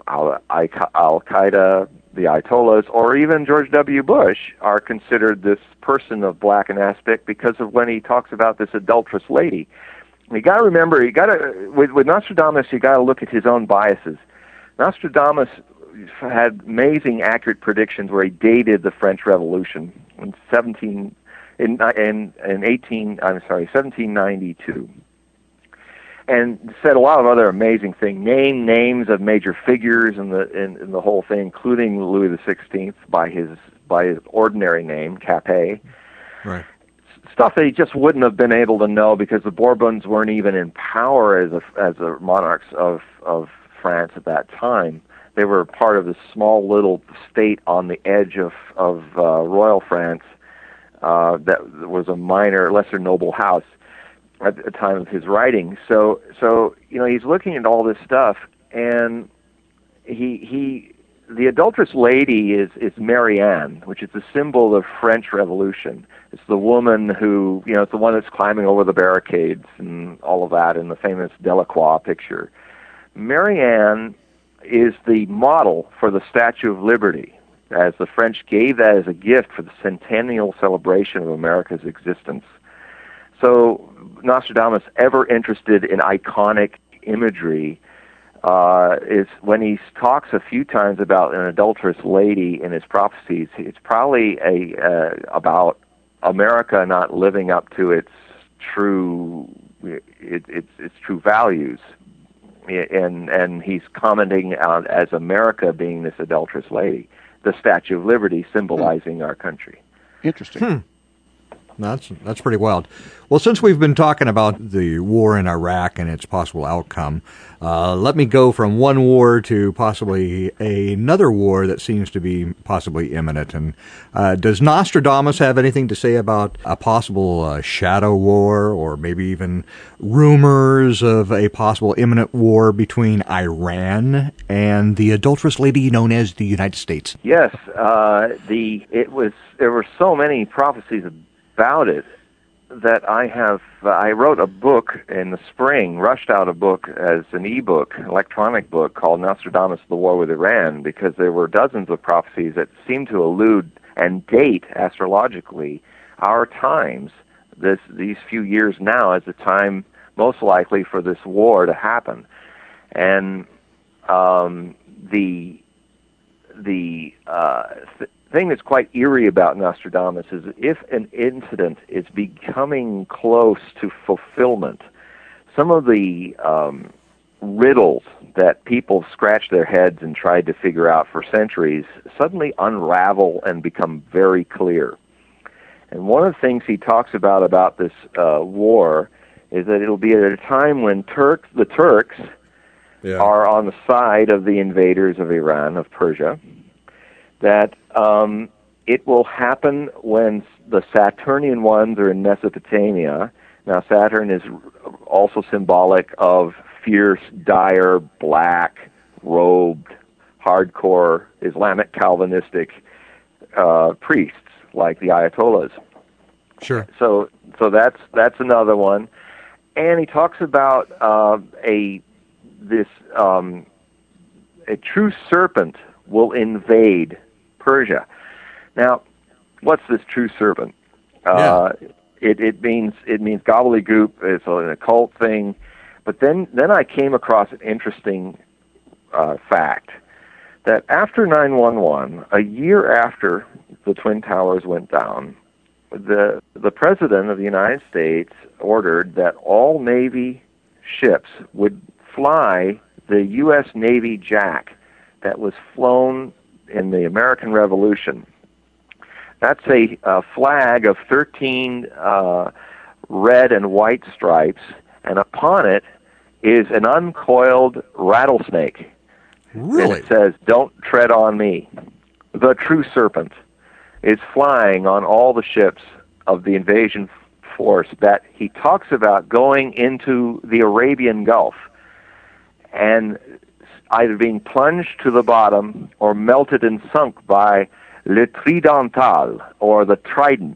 [SPEAKER 7] Al-Qaeda, the Ayatollahs, or even George W. Bush are considered this person of black in aspect because of when he talks about this adulterous lady. You got to remember, with Nostradamus, you got to look at his own biases. Nostradamus had amazing, accurate predictions where he dated the French Revolution in 1792. And said a lot of other amazing things. Named names of major figures in the whole thing, including Louis XVI by his ordinary name, Capet.
[SPEAKER 5] Right.
[SPEAKER 7] Stuff that he just wouldn't have been able to know because the Bourbons weren't even in power as the monarchs of France at that time. They were part of this small little state on the edge of royal France that was a minor, lesser noble house at the time of his writing. So he's looking at all this stuff, and he the adulterous lady is Marianne, which is the symbol of French Revolution. It's the woman who, it's the one that's climbing over the barricades and all of that in the famous Delacroix picture. Marianne is the model for the Statue of Liberty, as the French gave that as a gift for the centennial celebration of America's existence. So Nostradamus, ever interested in iconic imagery, is when he talks a few times about an adulterous lady in his prophecies, it's probably about America not living up to its true values, and he's commenting on as America being this adulterous lady, the Statue of Liberty symbolizing our country.
[SPEAKER 6] Interesting.
[SPEAKER 5] That's pretty wild. Well, since we've been talking about the war in Iraq and its possible outcome, let me go from one war to possibly another war that seems to be possibly imminent. And does Nostradamus have anything to say about a possible shadow war, or maybe even rumors of a possible imminent war between Iran and the adulterous lady known as the United States?
[SPEAKER 7] Yes, there were so many prophecies about it that I wrote a book in the spring, rushed out a book as an ebook, electronic book called Nostradamus: The War with Iran, because there were dozens of prophecies that seemed to allude and date astrologically our times, these few years now, as the time most likely for this war to happen. And the thing that's quite eerie about Nostradamus is if an incident is becoming close to fulfillment, some of the riddles that people scratched their heads and tried to figure out for centuries suddenly unravel and become very clear. And one of the things he talks about this war is that it'll be at a time when the Turks are on the side of the invaders of Iran, of Persia, that it will happen when the Saturnian ones are in Mesopotamia. Now, Saturn is also symbolic of fierce, dire, black-robed, hardcore Islamic Calvinistic priests like the Ayatollahs.
[SPEAKER 5] Sure.
[SPEAKER 7] So that's another one, and he talks about a true serpent will invade Persia. Now, what's this true serpent? It means gobbledygook. It's an occult thing. But then I came across an interesting fact that after 9/11, a year after the Twin Towers went down, the President of the United States ordered that all Navy ships would fly the U.S. Navy Jack that was flown in the American Revolution. That's a flag of 13 red and white stripes, and upon it is an uncoiled rattlesnake.
[SPEAKER 5] Really?
[SPEAKER 7] And it says, "Don't tread on me." The true serpent is flying on all the ships of the invasion force that he talks about going into the Arabian Gulf and either being plunged to the bottom or melted and sunk by Le Tridental, or the Trident.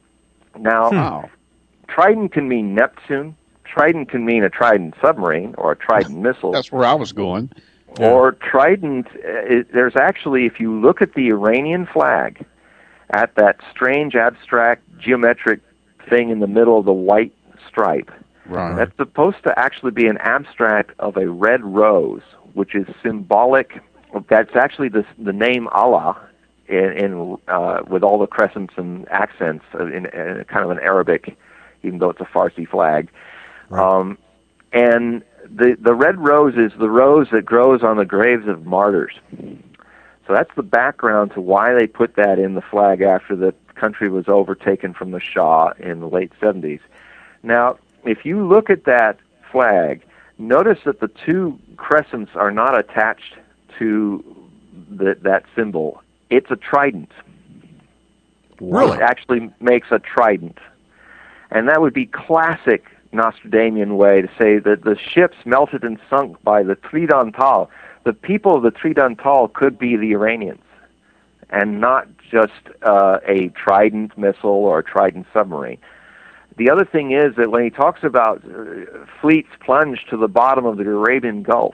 [SPEAKER 7] Now, Trident can mean Neptune. Trident can mean a Trident submarine or a Trident missile.
[SPEAKER 6] That's where I was going.
[SPEAKER 7] Or Trident, there's actually, if you look at the Iranian flag, at that strange abstract geometric thing in the middle of the white stripe, that's supposed to actually be an abstract of a red rose, which is symbolic. That's actually the name Allah in with all the crescents and accents in kind of an Arabic, even though it's a Farsi flag. Right. And the red rose is the rose that grows on the graves of martyrs. So that's the background to why they put that in the flag after the country was overtaken from the Shah in the late 70s. Now, if you look at that flag, notice that the two crescents are not attached to that symbol. It's a trident.
[SPEAKER 5] Really?
[SPEAKER 7] It actually makes a trident. And that would be classic Nostradamian way to say that the ships melted and sunk by the Tridental, the people of the Trident Tal could be the Iranians, and not just a Trident missile or a Trident submarine. The other thing is that when he talks about fleets plunged to the bottom of the Arabian Gulf,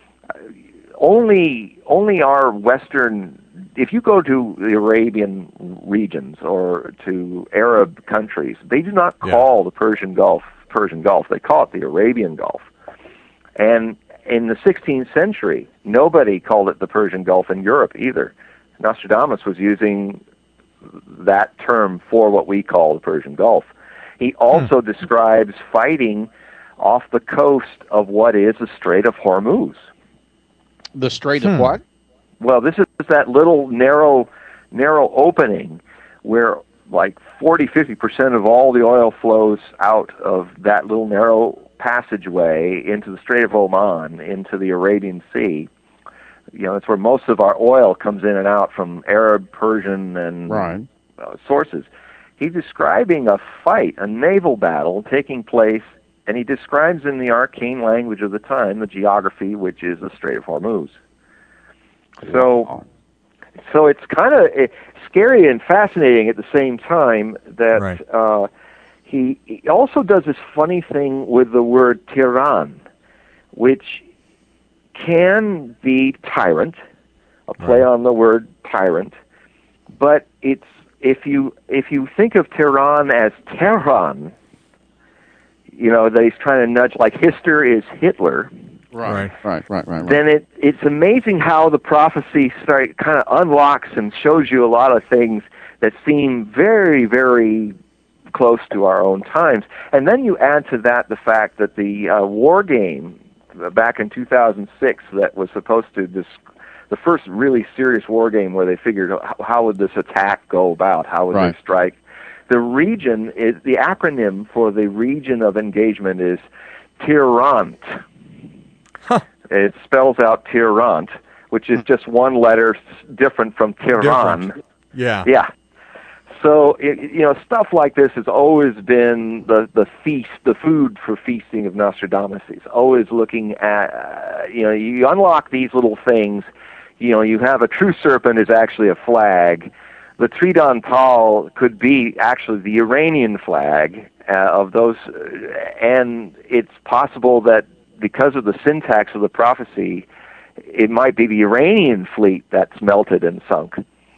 [SPEAKER 7] only our Western, if you go to the Arabian regions or to Arab countries, they do not call the Persian Gulf. They call it the Arabian Gulf. And in the 16th century, nobody called it the Persian Gulf in Europe either. Nostradamus was using that term for what we call the Persian Gulf. He also describes fighting off the coast of what is the Strait of Hormuz.
[SPEAKER 6] The Strait of what?
[SPEAKER 7] Well, this is that little narrow opening where like 40-50% of all the oil flows out of that little narrow passageway into the Strait of Oman, into the Arabian Sea. You know, it's where most of our oil comes in and out from Arab, Persian, and sources. He's describing a fight, a naval battle taking place, and he describes in the arcane language of the time, the geography, which is the Strait of Hormuz. So it's kind of scary and fascinating at the same time that he also does this funny thing with the word Tehran, which can be tyrant, a play on the word tyrant, but it's if you think of Tehran as Tehran, you know, that he's trying to nudge like Hister is Hitler.
[SPEAKER 6] Right.
[SPEAKER 7] Then it's amazing how the prophecy kind of unlocks and shows you a lot of things that seem very, very close to our own times. And then you add to that the fact that the war game back in 2006 that was supposed to the first really serious war game where they figured how would this attack go about, how would they strike. The region is the acronym for the region of engagement is Tirant. It spells out Tirant, which is just one letter different from Tehran. Yeah. So, stuff like this has always been the feast, the food for feasting of Nostradamus. He's always looking at, you unlock these little things. You have a true serpent is actually a flag. The Trident Tal could be actually the Iranian flag of those, and it's possible that because of the syntax of the prophecy, it might be the Iranian fleet that's melted and sunk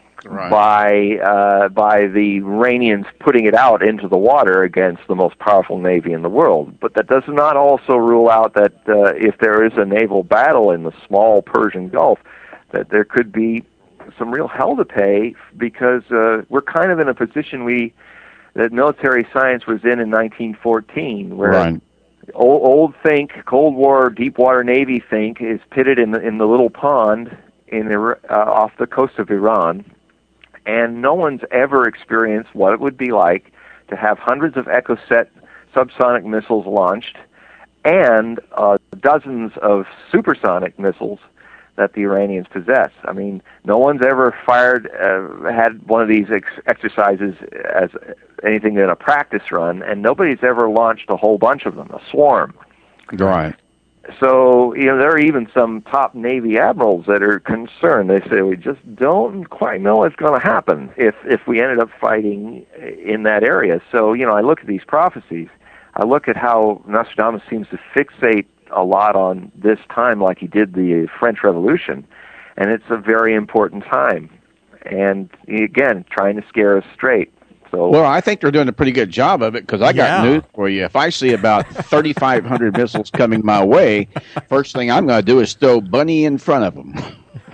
[SPEAKER 7] by the Iranians putting it out into the water against the most powerful navy in the world. But that does not also rule out that if there is a naval battle in the small Persian Gulf, that there could be some real hell to pay, because we're kind of in a position that military science was in 1914, where old think, Cold War, deep water Navy think is pitted in the little pond off the coast of Iran, and no one's ever experienced what it would be like to have hundreds of Echo-Set subsonic missiles launched and dozens of supersonic missiles that the Iranians possess. I mean, no one's ever had one of these exercises as anything in a practice run, and nobody's ever launched a whole bunch of them, a swarm.
[SPEAKER 6] Right.
[SPEAKER 7] So, there are even some top Navy admirals that are concerned. They say, we just don't quite know what's going to happen if we ended up fighting in that area. So, I look at these prophecies. I look at how Nostradamus seems to fixate a lot on this time like he did the French Revolution, and it's a very important time. And, again, trying to scare us straight. So,
[SPEAKER 6] well, I think they're doing a pretty good job of it, because I got news for you. If I see about 3,500 missiles coming my way, first thing I'm going to do is throw Bunny in front of them.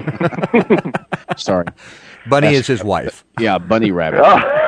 [SPEAKER 6] Sorry.
[SPEAKER 5] Bunny is his wife.
[SPEAKER 6] Yeah, Bunny Rabbit.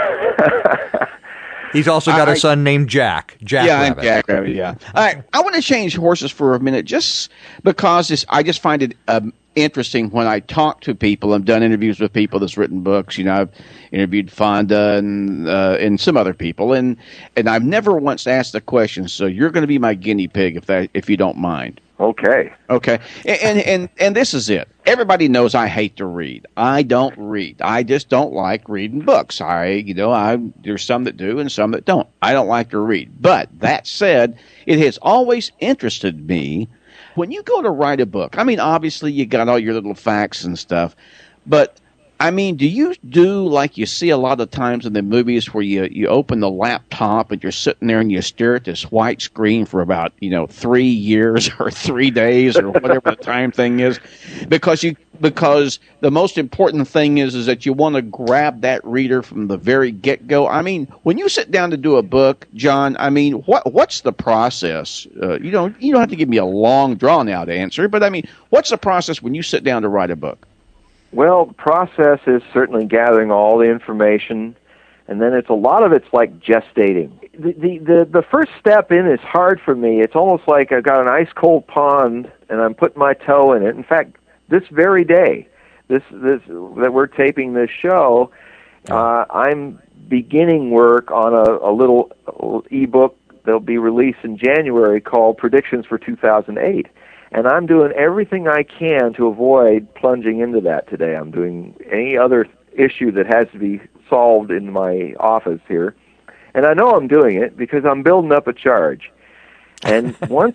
[SPEAKER 5] He's also got a son named Jack. Rabbit.
[SPEAKER 6] Jack Rabbit, yeah. All right, I want to change horses for a minute, just because I just find it interesting when I talk to people. I've done interviews with people that's written books. I've interviewed Fonda and some other people, and I've never once asked the question. So you're going to be my guinea pig if you don't mind.
[SPEAKER 7] Okay.
[SPEAKER 6] And this is it. Everybody knows I hate to read. I don't read. I just don't like reading books. There's some that do and some that don't. I don't like to read. But that said, it has always interested me When you go to write a book, I mean, obviously you got all your little facts and stuff, but I mean, do you do like you see a lot of times in the movies where you open the laptop and you're sitting there and you stare at this white screen for about, 3 years or 3 days or whatever the time thing is? Because the most important thing is that you want to grab that reader from the very get-go. I mean, when you sit down to do a book, John, I mean, what's the process? You don't have to give me a long, drawn-out answer, but I mean, what's the process when you sit down to write a book?
[SPEAKER 7] Well, the process is certainly gathering all the information, and then a lot of it's like gestating. The first step in is hard for me. It's almost like I've got an ice-cold pond, and I'm putting my toe in it. In fact, this very day, this that we're taping this show, I'm beginning work on a little ebook that'll be released in January called Predictions for 2008. And I'm doing everything I can to avoid plunging into that today. I'm doing any other issue that has to be solved in my office here. And I know I'm doing it because I'm building up a charge. And once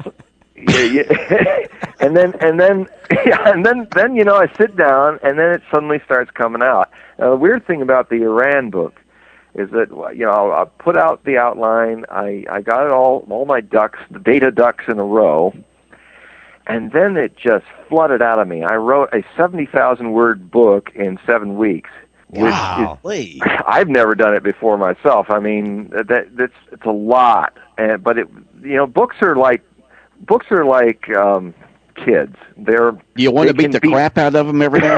[SPEAKER 7] and then I sit down and then it suddenly starts coming out. Now, the weird thing about the Iran book is that I put out the outline, I got it all my ducks, the data ducks in a row. And then it just flooded out of me. I wrote a 70,000-word book in 7 weeks.
[SPEAKER 6] Wow!
[SPEAKER 7] I've never done it before myself. I mean, it's a lot. But books are like kids.
[SPEAKER 6] You want to beat the crap out of them every day?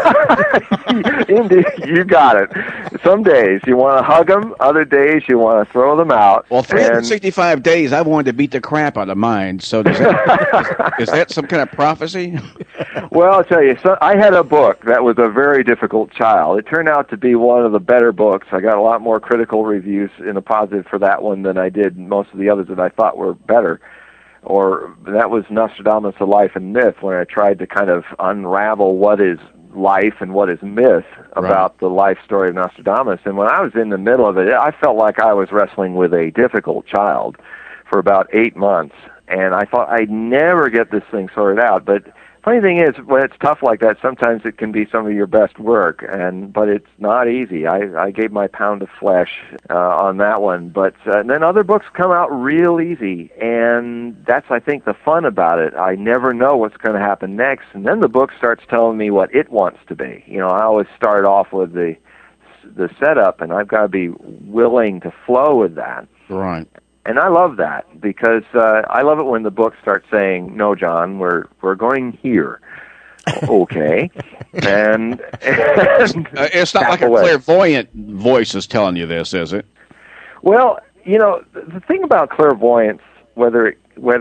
[SPEAKER 7] Indeed, you got it. Some days you want to hug them, other days you want to throw them out.
[SPEAKER 6] Well, 365 days I've wanted to beat the crap out of mine. So is that some kind of prophecy?
[SPEAKER 7] Well, I'll tell you, I had a book that was a very difficult child. It turned out to be one of the better books. I got a lot more critical reviews in a positive for that one than I did most of the others that I thought were better. Or that was Nostradamus, A Life and Myth, when I tried to kind of unravel what is life and what is myth about the life story of Nostradamus. And when I was in the middle of it, I felt like I was wrestling with a difficult child for about 8 months. And I thought I'd never get this thing sorted out. But funny thing is, when it's tough like that, sometimes it can be some of your best work, but it's not easy. I gave my pound of flesh on that one, but and then other books come out real easy, and that's, I think, the fun about it. I never know what's going to happen next, and then the book starts telling me what it wants to be. I always start off with the setup, and I've got to be willing to flow with that.
[SPEAKER 6] Right.
[SPEAKER 7] And I love that because I love it when the book starts saying, "No, John, we're going here." Okay, and
[SPEAKER 6] it's not like a clairvoyant voice is telling you this, is it?
[SPEAKER 7] Well, the thing about clairvoyance, whether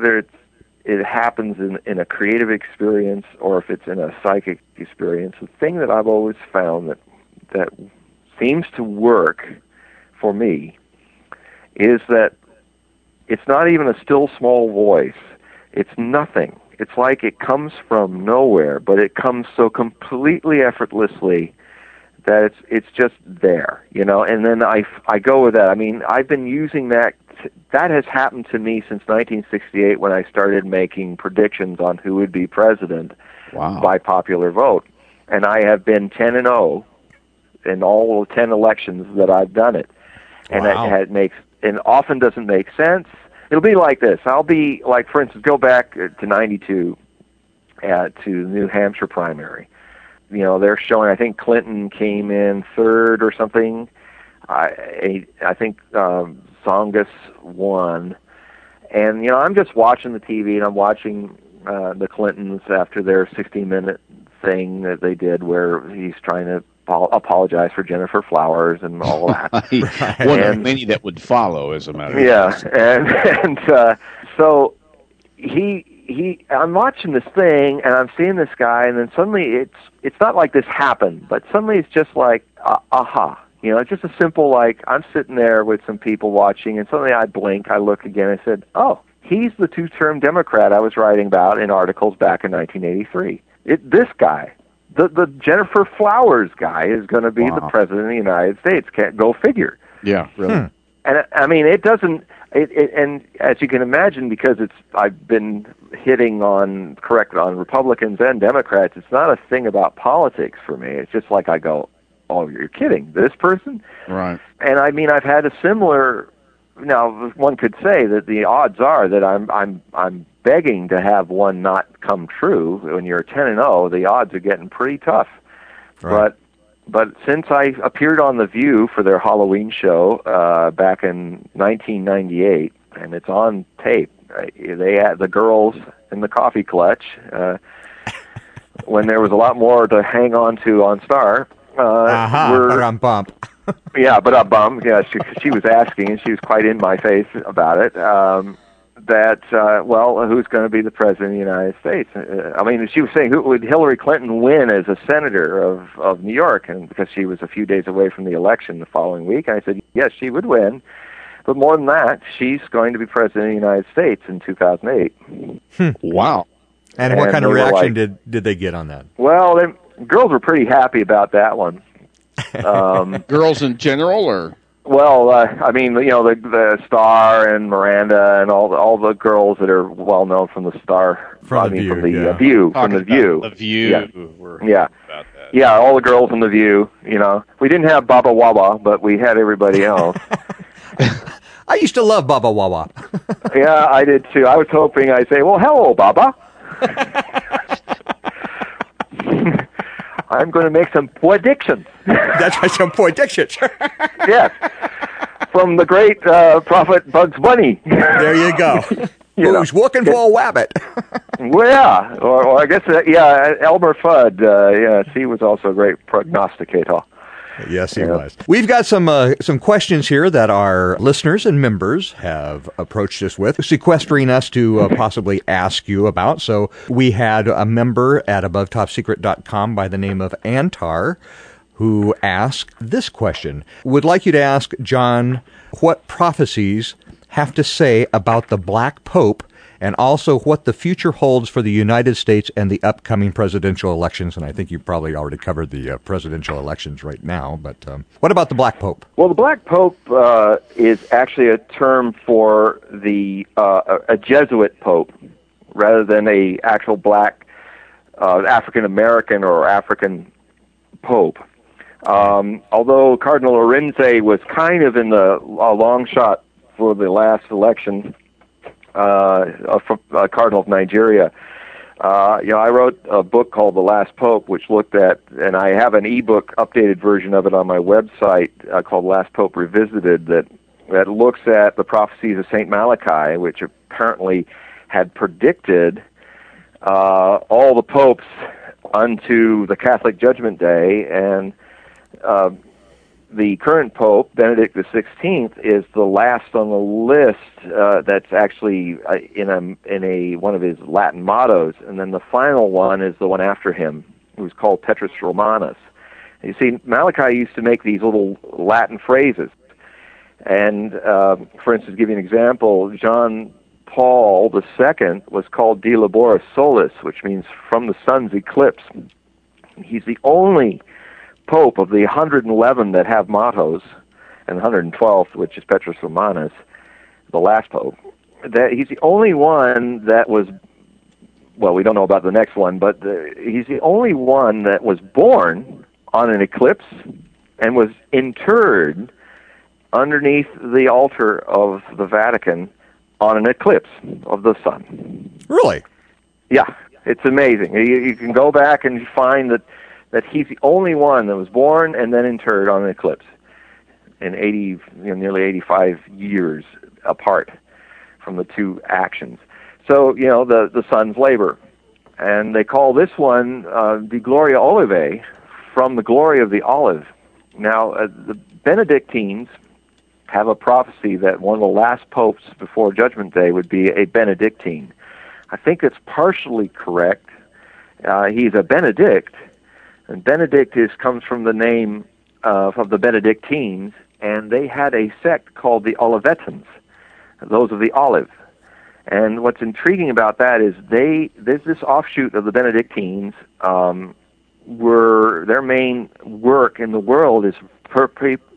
[SPEAKER 7] it happens in a creative experience or if it's in a psychic experience, the thing that I've always found that seems to work for me is that it's not even a still small voice. It's nothing. It's like it comes from nowhere, but it comes so completely effortlessly that it's just there, and then I go with that. I mean, I've been using that. That has happened to me since 1968 when I started making predictions on who would be president by popular vote. And I have been 10-0 in all 10 elections that I've done it. And it often doesn't make sense. It'll be like this. I'll be, like, for instance, go back to 92 to the New Hampshire primary. They're showing, I think Clinton came in third or something. I think Tsongas won. And, I'm just watching the TV, and I'm watching the Clintons after their 60-minute thing that they did where he's trying to apologize for Jennifer Flowers and all that.
[SPEAKER 6] One of many that would follow, as a matter of
[SPEAKER 7] fact. And so I'm watching this thing, and I'm seeing this guy, and then suddenly it's not like this happened, but suddenly it's just like, aha. It's just a simple, like, I'm sitting there with some people watching, and suddenly I blink, I look again, I said, oh, he's the two-term Democrat I was writing about in articles back in 1983. This guy. The Jennifer Flowers guy is going to be the president of the United States. Go figure.
[SPEAKER 6] Yeah, really.
[SPEAKER 7] And I mean, it doesn't. And as you can imagine, because I've been hitting on Republicans and Democrats, it's not a thing about politics for me. It's just like I go, oh, you're kidding, this person?
[SPEAKER 6] Right.
[SPEAKER 7] And I mean, I've had a similar. Now, one could say that the odds are that I'm begging to have one not come true. When you're 10-0, the odds are getting pretty tough.
[SPEAKER 5] Right.
[SPEAKER 7] But since I appeared on The View for their Halloween show back in 1998, and it's on tape, they had the girls in the coffee clutch when there was a lot more to hang on to on Star.
[SPEAKER 5] Bump.
[SPEAKER 7] Yeah, but a bum. Yeah, she was asking, and she was quite in my face about it. Who's going to be the president of the United States? I mean, she was saying, who would Hillary Clinton win as a senator of New York? And because she was a few days away from the election the following week, I said, yes, she would win. But more than that, she's going to be president of the United States in 2008.
[SPEAKER 6] Wow.
[SPEAKER 5] And what kind of reaction did they get on that?
[SPEAKER 7] Well, girls were pretty happy about that one.
[SPEAKER 6] Girls in general, or?
[SPEAKER 7] Well, I mean, the Star and Miranda and all the girls that are well known from the Star.
[SPEAKER 5] From the View.
[SPEAKER 6] The View.
[SPEAKER 7] Yeah.
[SPEAKER 6] About that.
[SPEAKER 7] Yeah, all the girls from the View. We didn't have Baba Wawa, but we had everybody else.
[SPEAKER 5] I used to love Baba Wawa.
[SPEAKER 7] Yeah, I did too. I was hoping I'd say, well, hello, Baba. I'm going to make some predictions.
[SPEAKER 5] That's right, some predictions.
[SPEAKER 7] Yes. From the great prophet Bugs Bunny.
[SPEAKER 5] There you go. Who's looking for a wabbit?
[SPEAKER 7] Well, yeah. Or I guess, Elmer Fudd. Yes, he was also a great prognosticator.
[SPEAKER 5] Yes, he was. We've got some questions here that our listeners and members have approached us with, sequestering us to possibly ask you about. So we had a member at AboveTopSecret.com by the name of Antar who asked this question. Would like you to ask John what prophecies have to say about the Black Pope, and also what the future holds for the United States and the upcoming presidential elections. And I think you probably already covered the presidential elections right now, but what about the Black Pope?
[SPEAKER 7] Well, the Black Pope is actually a term for a Jesuit Pope, rather than a actual black African-American or African Pope. Although Cardinal Arinze was kind of in the long shot for the last election, Cardinal of Nigeria. I wrote a book called The Last Pope, which looked at, and I have an ebook updated version of it on my website called Last Pope Revisited, that looks at the prophecies of Saint Malachi, which apparently had predicted all the popes unto the Catholic Judgment Day, and the current Pope, Benedict XVI, is the last on the list. That's actually in one of his Latin mottos, and then the final one is the one after him, who's called Petrus Romanus. You see, Malachi used to make these little Latin phrases, and for instance, to give you an example, John Paul II was called De Laboris Solis, which means from the sun's eclipse. He's the only Pope of the 111 that have mottos, and the 112th, which is Petrus Romanus, the last Pope, that he's the only one that was, well, we don't know about the next one, but he's the only one that was born on an eclipse and was interred underneath the altar of the Vatican on an eclipse of the sun.
[SPEAKER 5] Really?
[SPEAKER 7] Yeah, it's amazing. You can go back and find that he's the only one that was born and then interred on an eclipse in nearly 85 years apart from the two actions. So, the sun's labor. And they call this one the Gloria Olivae, from the glory of the olive. Now, the Benedictines have a prophecy that one of the last popes before Judgment Day would be a Benedictine. I think it's partially correct. He's a Benedict, and Benedict comes from the name of the Benedictines, and they had a sect called the Olivetans, those of the olive. And what's intriguing about that is there's this offshoot of the Benedictines, their main work in the world is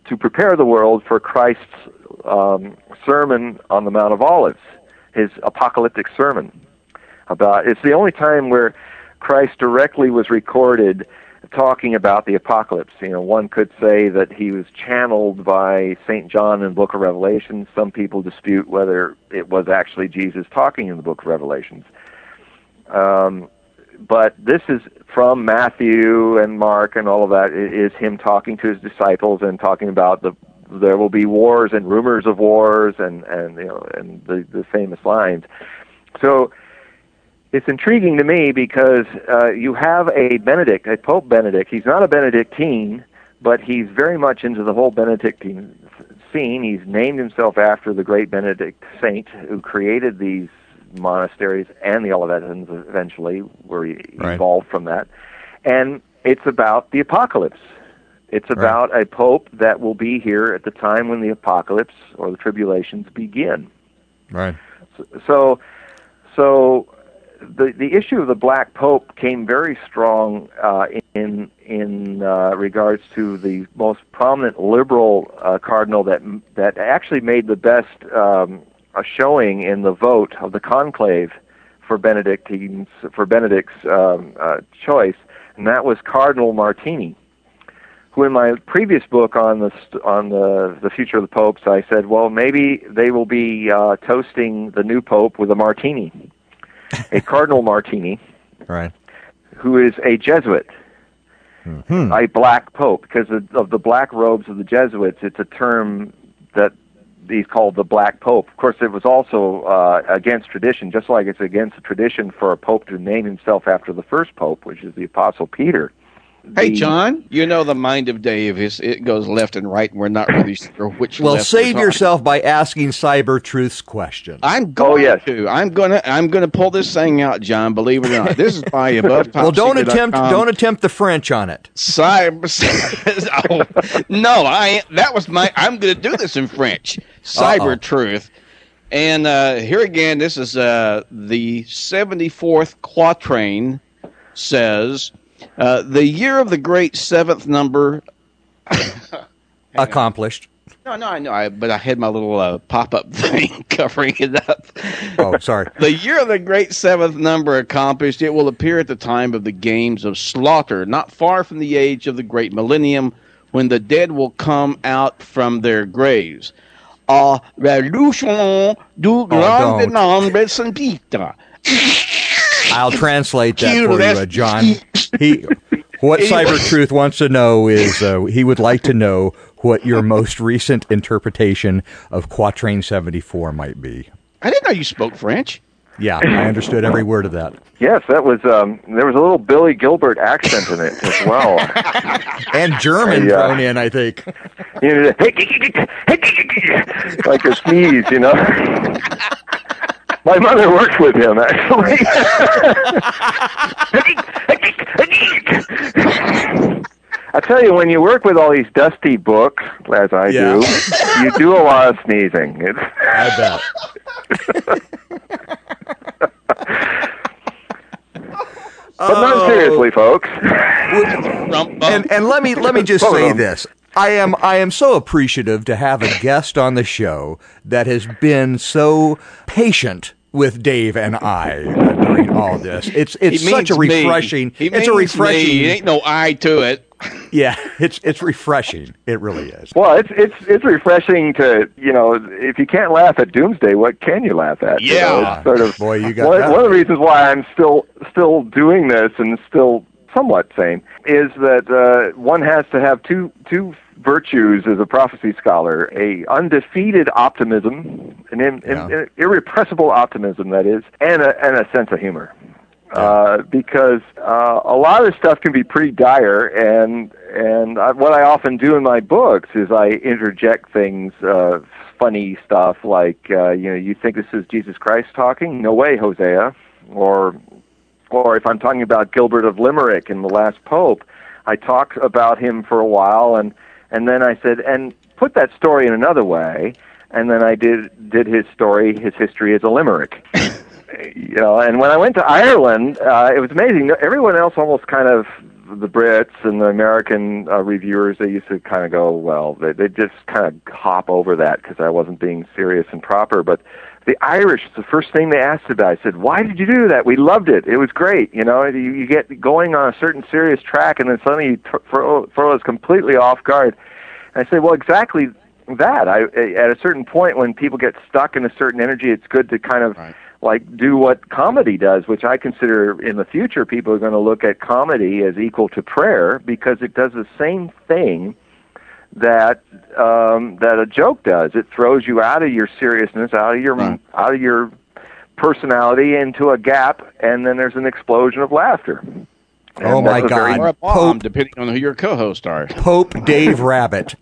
[SPEAKER 7] to prepare the world for Christ's sermon on the Mount of Olives, his apocalyptic sermon. It's the only time where Christ directly was recorded talking about the apocalypse. One could say that he was channeled by St. John in the book of Revelation. Some people dispute whether it was actually Jesus talking in the book of Revelations. But this is from Matthew and Mark and all of that. It is him talking to his disciples and talking about there will be wars and rumors of wars and the famous lines. So it's intriguing to me because you have a Pope Benedict. He's not a Benedictine, but he's very much into the whole Benedictine scene. He's named himself after the great Benedict saint who created these monasteries, and the Olivetans eventually were evolved from that. And it's about the apocalypse. It's about a pope that will be here at the time when the apocalypse or the tribulations begin.
[SPEAKER 5] Right.
[SPEAKER 7] So the issue of the Black Pope came very strong in regards to the most prominent liberal cardinal that actually made the best a showing in the vote of the conclave for Benedict's choice, and that was Cardinal Martini, who in my previous book on the future of the popes, I said, well, maybe they will be toasting the new pope with a martini, a Cardinal Martini,
[SPEAKER 5] right,
[SPEAKER 7] who is a Jesuit, a black pope, because of the black robes of the Jesuits. It's a term that he's called the Black Pope. Of course, it was also against tradition, just like it's against the tradition for a pope to name himself after the first pope, which is the Apostle Peter.
[SPEAKER 6] Hey, John, the mind of Dave it goes left and right, and we're not really sure which.
[SPEAKER 5] Well,
[SPEAKER 6] left
[SPEAKER 5] save yourself by asking Cyber Truth's question.
[SPEAKER 6] I'm going to. I'm gonna pull this thing out, John. Believe it or not, this is my above top.
[SPEAKER 5] Well, don't attempt the French on it.
[SPEAKER 6] No, I'm gonna do this in French. Cyber Truth, and here again, this is the 74th quatrain. Says. The year of the great seventh number
[SPEAKER 5] accomplished.
[SPEAKER 6] No, I know, but I had my little pop-up thing covering it up.
[SPEAKER 5] Oh, sorry.
[SPEAKER 6] The year of the great seventh number accomplished, it will appear at the time of the games of slaughter, not far from the age of the great millennium, when the dead will come out from their graves. Revolution du grande nombre sentita.
[SPEAKER 5] I'll translate that for you, John. What Cyber Truth wants to know is he would like to know what your most recent interpretation of Quatrain 74 might be.
[SPEAKER 6] I didn't know you spoke French.
[SPEAKER 5] Yeah, I understood every word of that.
[SPEAKER 7] Yes, that was. There was a little Billy Gilbert accent in it as well,
[SPEAKER 5] and German thrown in, I think.
[SPEAKER 7] Like a sneeze, My mother worked with him, actually. I tell you, when you work with all these dusty books, as I do, you do a lot of sneezing.
[SPEAKER 5] I bet.
[SPEAKER 7] But not seriously, folks.
[SPEAKER 5] And let me just say this. I am so appreciative to have a guest on the show that has been so patient with Dave and I during all this. It's such a refreshing. It's a refreshing.
[SPEAKER 6] It ain't no I to it.
[SPEAKER 5] Yeah, it's refreshing. It really is.
[SPEAKER 7] Well, it's refreshing to if you can't laugh at Doomsday, what can you laugh at?
[SPEAKER 6] Yeah,
[SPEAKER 7] it's sort of
[SPEAKER 5] boy, you got
[SPEAKER 7] one of the reasons why I'm still doing this and still somewhat sane is that one has to have two virtues as a prophecy scholar: a undefeated optimism, an irrepressible optimism, that is, and a sense of humor. Because a lot of this stuff can be pretty dire, and what I often do in my books is I interject things, funny stuff like you think this is Jesus Christ talking? No way, Hosea. Or if I'm talking about Gilbert of Limerick and the last pope, I talk about him for a while, and then I said, and put that story in another way, and then I did his history as a limerick. And when I went to Ireland, it was amazing. Everyone else almost kind of the Brits and the American reviewers, they used to kind of go, well, they just kind of hop over that because I wasn't being serious and proper. But the Irish, the first thing they asked about, I said, why did you do that? We loved it. It was great. You know, you get going on a certain serious track, and then suddenly you throw us completely off guard. And I said, well, exactly that. At a certain point, when people get stuck in a certain energy, it's good to kind of like do what comedy does, which I consider in the future people are going to look at comedy as equal to prayer, because it does the same thing that a joke does. It throws you out of your seriousness, out of your personality into a gap, and then there's an explosion of laughter. And
[SPEAKER 5] oh my God!
[SPEAKER 6] Or a bomb, depending on who your co-hosts are.
[SPEAKER 5] Pope Dave Rabbit.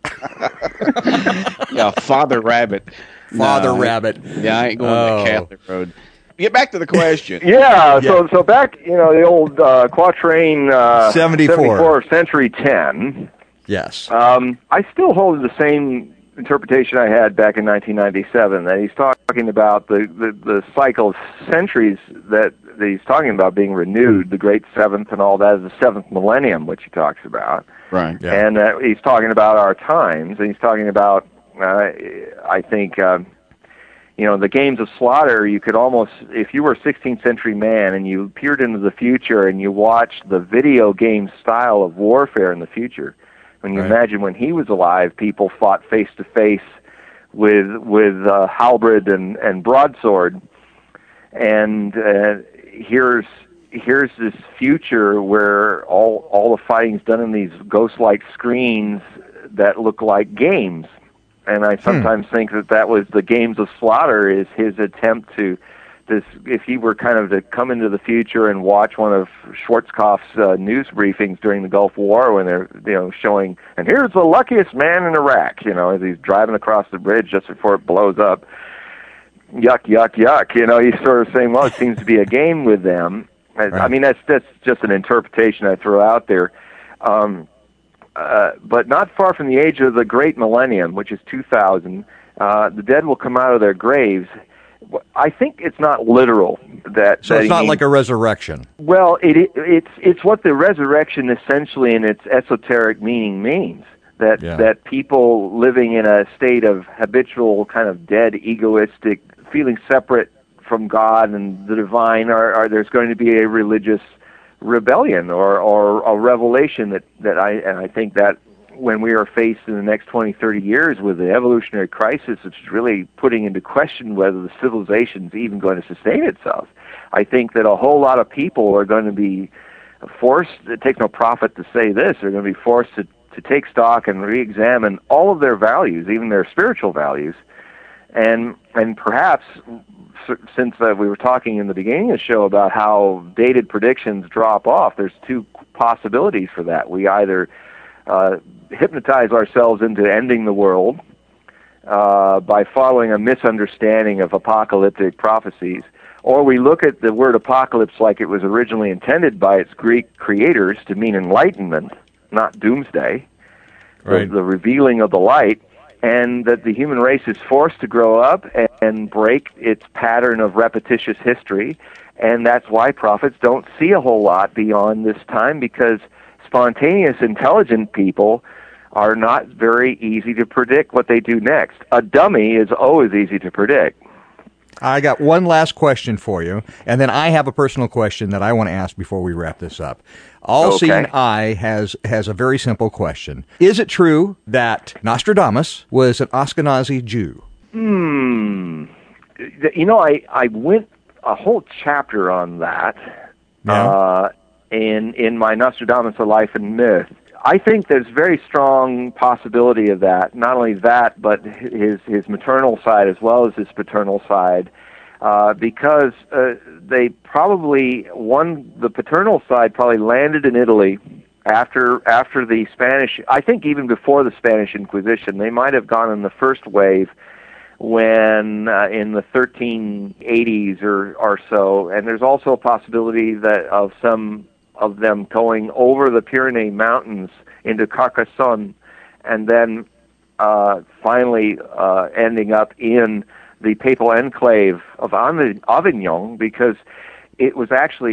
[SPEAKER 6] Yeah, Father Rabbit.
[SPEAKER 5] Father Rabbit.
[SPEAKER 6] Yeah, I ain't going the Catholic road. Get back to the question.
[SPEAKER 7] Yeah. So back, the old Quatrain 74 Century 10.
[SPEAKER 5] Yes.
[SPEAKER 7] I still hold the same interpretation I had back in 1997, that he's talking about the cycle of centuries that he's talking about being renewed, the great seventh and all that is the seventh millennium, which he talks about.
[SPEAKER 6] Right.
[SPEAKER 5] Yeah.
[SPEAKER 7] And he's talking about our times, and he's talking about, I think, the games of slaughter. You could almost, if you were a 16th century man and you peered into the future and you watched the video game style of warfare in the future, when you imagine when he was alive, people fought face to face with halberd and broadsword, and here's this future where all the fighting's done in these ghost-like screens that look like games. And I sometimes think that was the Games of Slaughter, is his attempt to this. If he were kind of to come into the future and watch one of Schwarzkopf's news briefings during the Gulf War, when they're showing, and here's the luckiest man in Iraq, as he's driving across the bridge just before it blows up. Yuck, yuck, yuck. He's sort of saying, well, it seems to be a game with them. Right. I mean, that's just an interpretation I throw out there. But not far from the age of the Great Millennium, which is 2000, the dead will come out of their graves. I think it's not literal. So
[SPEAKER 5] it's not like a resurrection.
[SPEAKER 7] Well, it's what the resurrection essentially in its esoteric meaning means. That people living in a state of habitual kind of dead, egoistic, feeling separate from God and the divine, there's going to be a religious rebellion or a revelation that I think that when we are faced in the next 20, 30 years with the evolutionary crisis, which is really putting into question whether the civilization is even going to sustain itself, I think that a whole lot of people are going to be forced, it takes no prophet to say this, they're going to be forced to take stock and re-examine all of their values, even their spiritual values, and perhaps, since we were talking in the beginning of the show about how dated predictions drop off, there's two possibilities for that. We either hypnotize ourselves into ending the world by following a misunderstanding of apocalyptic prophecies, or we look at the word apocalypse like it was originally intended by its Greek creators to mean enlightenment, not doomsday, the revealing of the light, and that the human race is forced to grow up and break its pattern of repetitious history, and that's why prophets don't see a whole lot beyond this time, because spontaneous, intelligent people are not very easy to predict what they do next. A dummy is always easy to predict.
[SPEAKER 5] I got one last question for you, and then I have a personal question that I want to ask before we wrap this up. All-Seeing Eye has a very simple question. Is it true that Nostradamus was an Ashkenazi Jew?
[SPEAKER 7] I went a whole chapter on that in my Nostradamus, A Life and Myth. I think there's very strong possibility of that. Not only that, but his maternal side as well as his paternal side, because they probably the paternal side probably landed in Italy after the Spanish. I think even before the Spanish Inquisition, they might have gone in the first wave when in the 1380s or so. And there's also a possibility that of some of them going over the Pyrenees Mountains into Carcassonne, and then finally ending up in the papal enclave of Avignon, because it was actually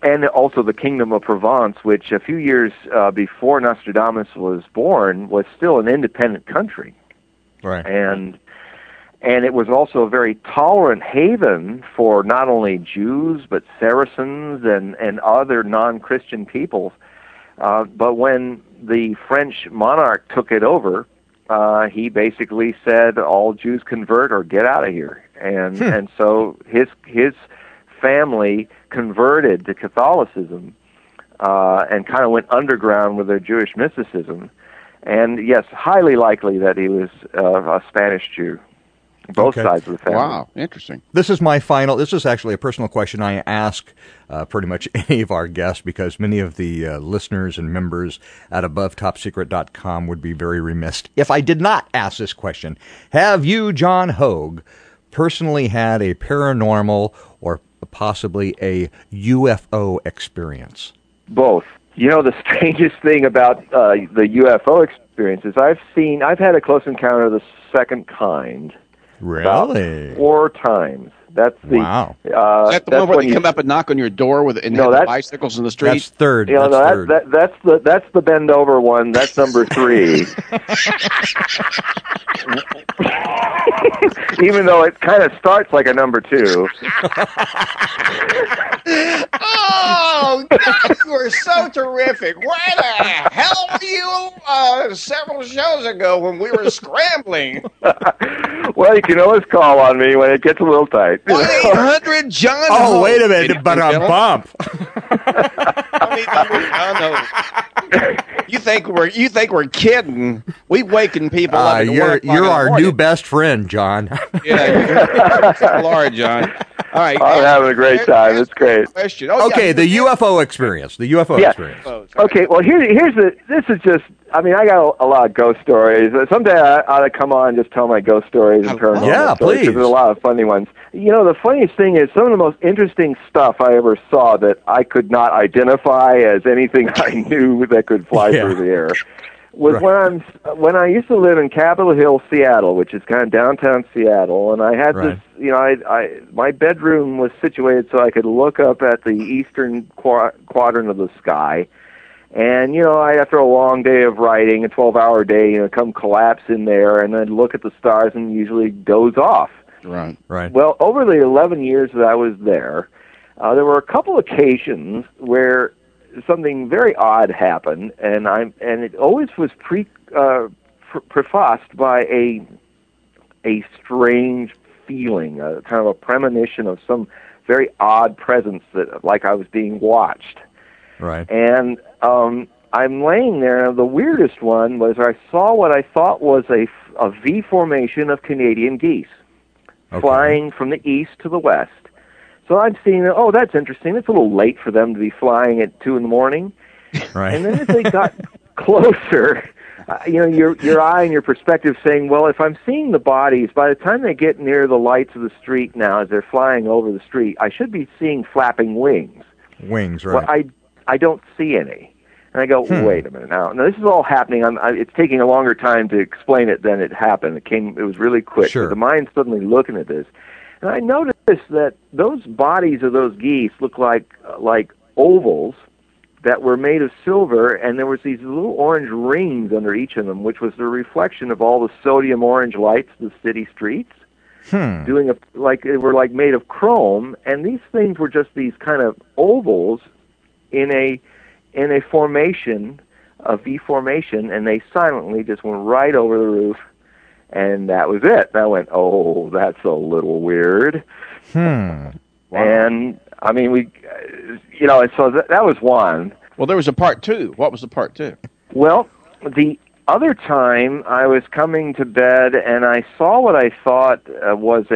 [SPEAKER 7] and also the Kingdom of Provence, which a few years before Nostradamus was born was still an independent country.
[SPEAKER 5] Right.
[SPEAKER 7] And it was also a very tolerant haven for not only Jews, but Saracens and other non-Christian peoples. But when the French monarch took it over, he basically said, all Jews convert or get out of here. And so his family converted to Catholicism and kind of went underground with their Jewish mysticism. And yes, highly likely that he was a Spanish Jew. Both sides of the family.
[SPEAKER 6] Wow, interesting.
[SPEAKER 5] This is actually a personal question I ask pretty much any of our guests, because many of the listeners and members at AboveTopSecret.com would be very remiss if I did not ask this question. Have you, John Hogue, personally had a paranormal or possibly a UFO experience?
[SPEAKER 7] Both. You know, the strangest thing about the UFO experience is I've had a close encounter of the second kind.
[SPEAKER 5] Really?
[SPEAKER 7] About 4 times. That's the
[SPEAKER 5] wow.
[SPEAKER 6] Is that the one where they come up and knock on your door with have bicycles in the street?
[SPEAKER 5] That's third.
[SPEAKER 7] You know, that's the bend over one. That's number 3. Even though it kind of starts like a number 2.
[SPEAKER 6] Oh, God, you are so terrific. Where the hell were you several shows ago when we were scrambling?
[SPEAKER 7] Well, you can always call on me when it gets a little tight.
[SPEAKER 6] 1-800 John.
[SPEAKER 5] Oh, wait a minute, but a bump.
[SPEAKER 6] You think we're kidding? We waking people up.
[SPEAKER 5] You're our new best friend, John.
[SPEAKER 6] Yeah, you are, John. All right,
[SPEAKER 7] I'm having a great time. It's great.
[SPEAKER 6] Question.
[SPEAKER 5] Okay, the UFO experience. The UFO experience.
[SPEAKER 7] Okay, well, this is just. I mean, I got a lot of ghost stories. Someday I ought to come on and just tell my ghost stories and paranormal stories.
[SPEAKER 5] Please.
[SPEAKER 7] There's a lot of funny ones. You know, the funniest thing is some of the most interesting stuff I ever saw that I could not identify as anything I knew that could fly through the air was when I used to live in Capitol Hill, Seattle, which is kind of downtown Seattle, and I had this. You know, my bedroom was situated so I could look up at the eastern quadrant of the sky. And, you know, after a long day of writing, a 12-hour day, you know, come collapse in there and then look at the stars and usually doze off.
[SPEAKER 6] Right.
[SPEAKER 7] Well, over the 11 years that I was there were a couple occasions where something very odd happened, and it always was prefaced by a strange feeling, kind of a premonition of some very odd presence that, like I was being watched.
[SPEAKER 5] Right.
[SPEAKER 7] And I'm laying there, and the weirdest one was I saw what I thought was a V formation of Canadian geese flying from the east to the west. So I'm seeing, oh, that's interesting. It's a little late for them to be flying at 2 in the morning.
[SPEAKER 5] Right.
[SPEAKER 7] And then as they got closer, you know, your eye and your perspective saying, well, if I'm seeing the bodies, by the time they get near the lights of the street now, as they're flying over the street, I should be seeing flapping wings.
[SPEAKER 5] Wings, right.
[SPEAKER 7] Well, I don't see any. And I go, wait a minute now. Now, this is all happening. It's taking a longer time to explain it than it happened. It was really quick.
[SPEAKER 5] Sure.
[SPEAKER 7] But the mind's suddenly looking at this. And I noticed that those bodies of those geese look like ovals that were made of silver, and there was these little orange rings under each of them, which was the reflection of all the sodium orange lights of the city streets. Doing they were like made of chrome, and these things were just these kind of ovals in a formation, a V formation, and they silently just went right over the roof, and that was it. And I went, oh, that's a little weird.
[SPEAKER 5] Wow.
[SPEAKER 7] And I mean, so that was one.
[SPEAKER 6] Well, there was a part 2. What was the part 2?
[SPEAKER 7] Well, the other time I was coming to bed and I saw what I thought was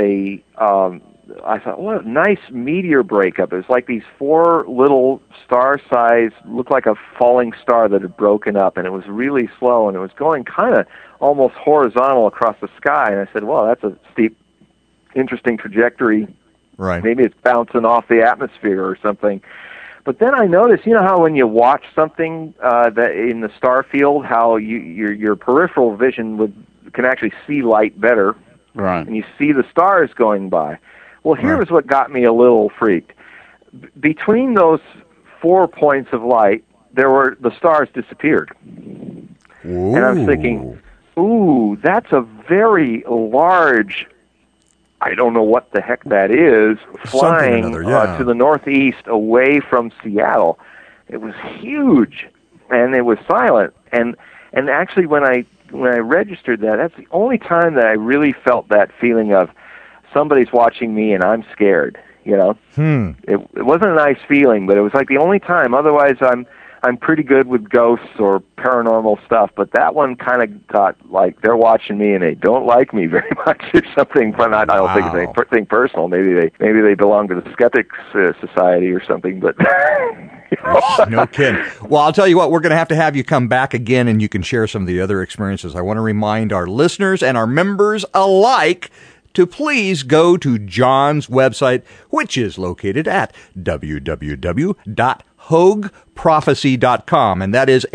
[SPEAKER 7] I thought, what a nice meteor breakup. It was like these 4 little star-sized, looked like a falling star that had broken up, and it was really slow, and it was going kind of almost horizontal across the sky. And I said, well, that's a steep, interesting trajectory.
[SPEAKER 5] Right.
[SPEAKER 7] Maybe it's bouncing off the atmosphere or something. But then I noticed, you know how when you watch something that in the star field, how your peripheral vision can actually see light better,
[SPEAKER 6] right?
[SPEAKER 7] And you see the stars going by. Well, here was what got me a little freaked. Between those 4 points of light, the stars disappeared.
[SPEAKER 5] Ooh.
[SPEAKER 7] And I was thinking, ooh, that's a very large, I don't know what the heck that is, flying to the northeast away from Seattle. It was huge, and it was silent. And actually, when I registered that, that's the only time that I really felt that feeling of somebody's watching me and I'm scared. You know, it wasn't a nice feeling, but it was like the only time. Otherwise, I'm pretty good with ghosts or paranormal stuff, but that one kind of got like they're watching me and they don't like me very much or something. But I don't think it's anything personal. Maybe they belong to the Skeptics Society or something. But
[SPEAKER 5] no kidding. Well, I'll tell you what, we're going to have you come back again, and you can share some of the other experiences. I want to remind our listeners and our members alike to please go to John's website, which is located at www.hogueprophecy.com, and that is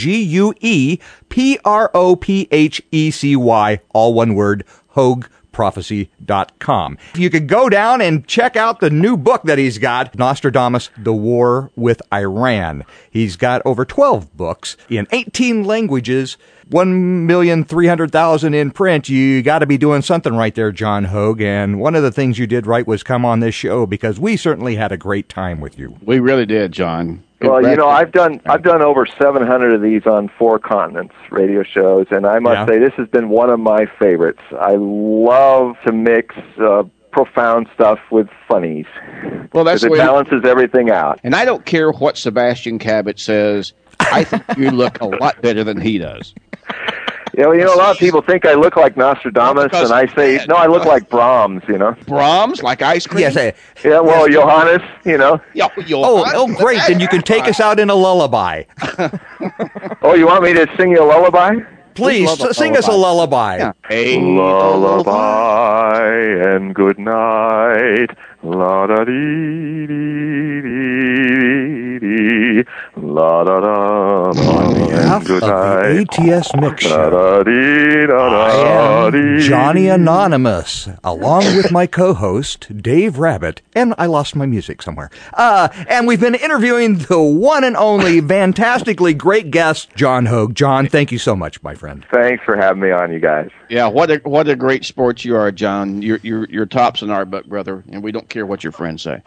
[SPEAKER 5] HOGUEPROPHECY, all one word, HogueProphecy.com. You could go down and check out the new book that he's got, Nostradamus, The War with Iran. He's got over 12 books in 18 languages, 1,300,000 in print. You got to be doing something right there, John Hogue. And one of the things you did right was come on this show, because we certainly had a great time with you.
[SPEAKER 6] We really did, John.
[SPEAKER 7] Well, you know, I've done over 700 of these on 4 continents, radio shows, and I must say this has been one of my favorites. I love to mix profound stuff with funnies.
[SPEAKER 6] Well, that's
[SPEAKER 7] it balances everything out.
[SPEAKER 6] And I don't care what Sebastian Cabot says. I think you look a lot better than he does.
[SPEAKER 7] You know, a lot of people think I look like Nostradamus, and I say, no, I look like Brahms, you know.
[SPEAKER 6] Brahms? Like ice cream?
[SPEAKER 5] Yes.
[SPEAKER 7] Yeah, well, Johannes, you know.
[SPEAKER 5] Oh, great. Then you can take us out in a lullaby.
[SPEAKER 7] Oh, you want me to sing you a lullaby?
[SPEAKER 5] Please, sing us a lullaby.
[SPEAKER 6] Yeah. Hey,
[SPEAKER 7] lullaby and good night. La da dee dee dee dee. La da da da.
[SPEAKER 5] Behalf
[SPEAKER 7] good
[SPEAKER 5] of
[SPEAKER 7] night.
[SPEAKER 5] the ATS Mix Show,
[SPEAKER 7] Da dee da da.
[SPEAKER 5] I am Johnny Anonymous, along with my co-host, Dave Rabbit, and I lost my music somewhere. And we've been interviewing the one and only fantastically great guest, John Hogue. John, thank you so much, my friend.
[SPEAKER 7] Thanks for having me on, you guys.
[SPEAKER 6] Yeah, what a great sport you are, John. You're tops in our book, brother, and we don't care what your friends say.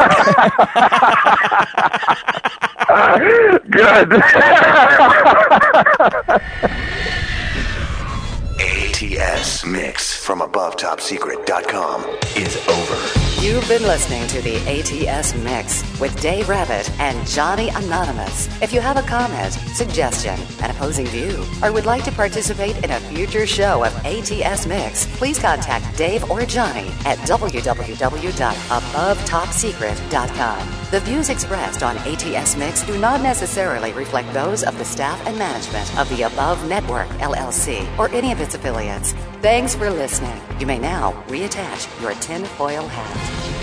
[SPEAKER 7] Good.
[SPEAKER 1] ATS Mix from AboveTopSecret.com is over.
[SPEAKER 8] You've been listening to the ATS Mix with Dave Rabbit and Johnny Anonymous. If you have a comment, suggestion, an opposing view, or would like to participate in a future show of ATS Mix, please contact Dave or Johnny at www.AboveTopSecret.com. The views expressed on ATS Mix do not necessarily reflect those of the staff and management of the Above Network, LLC, or any of its affiliates. Thanks for listening. You may now reattach your tinfoil hat.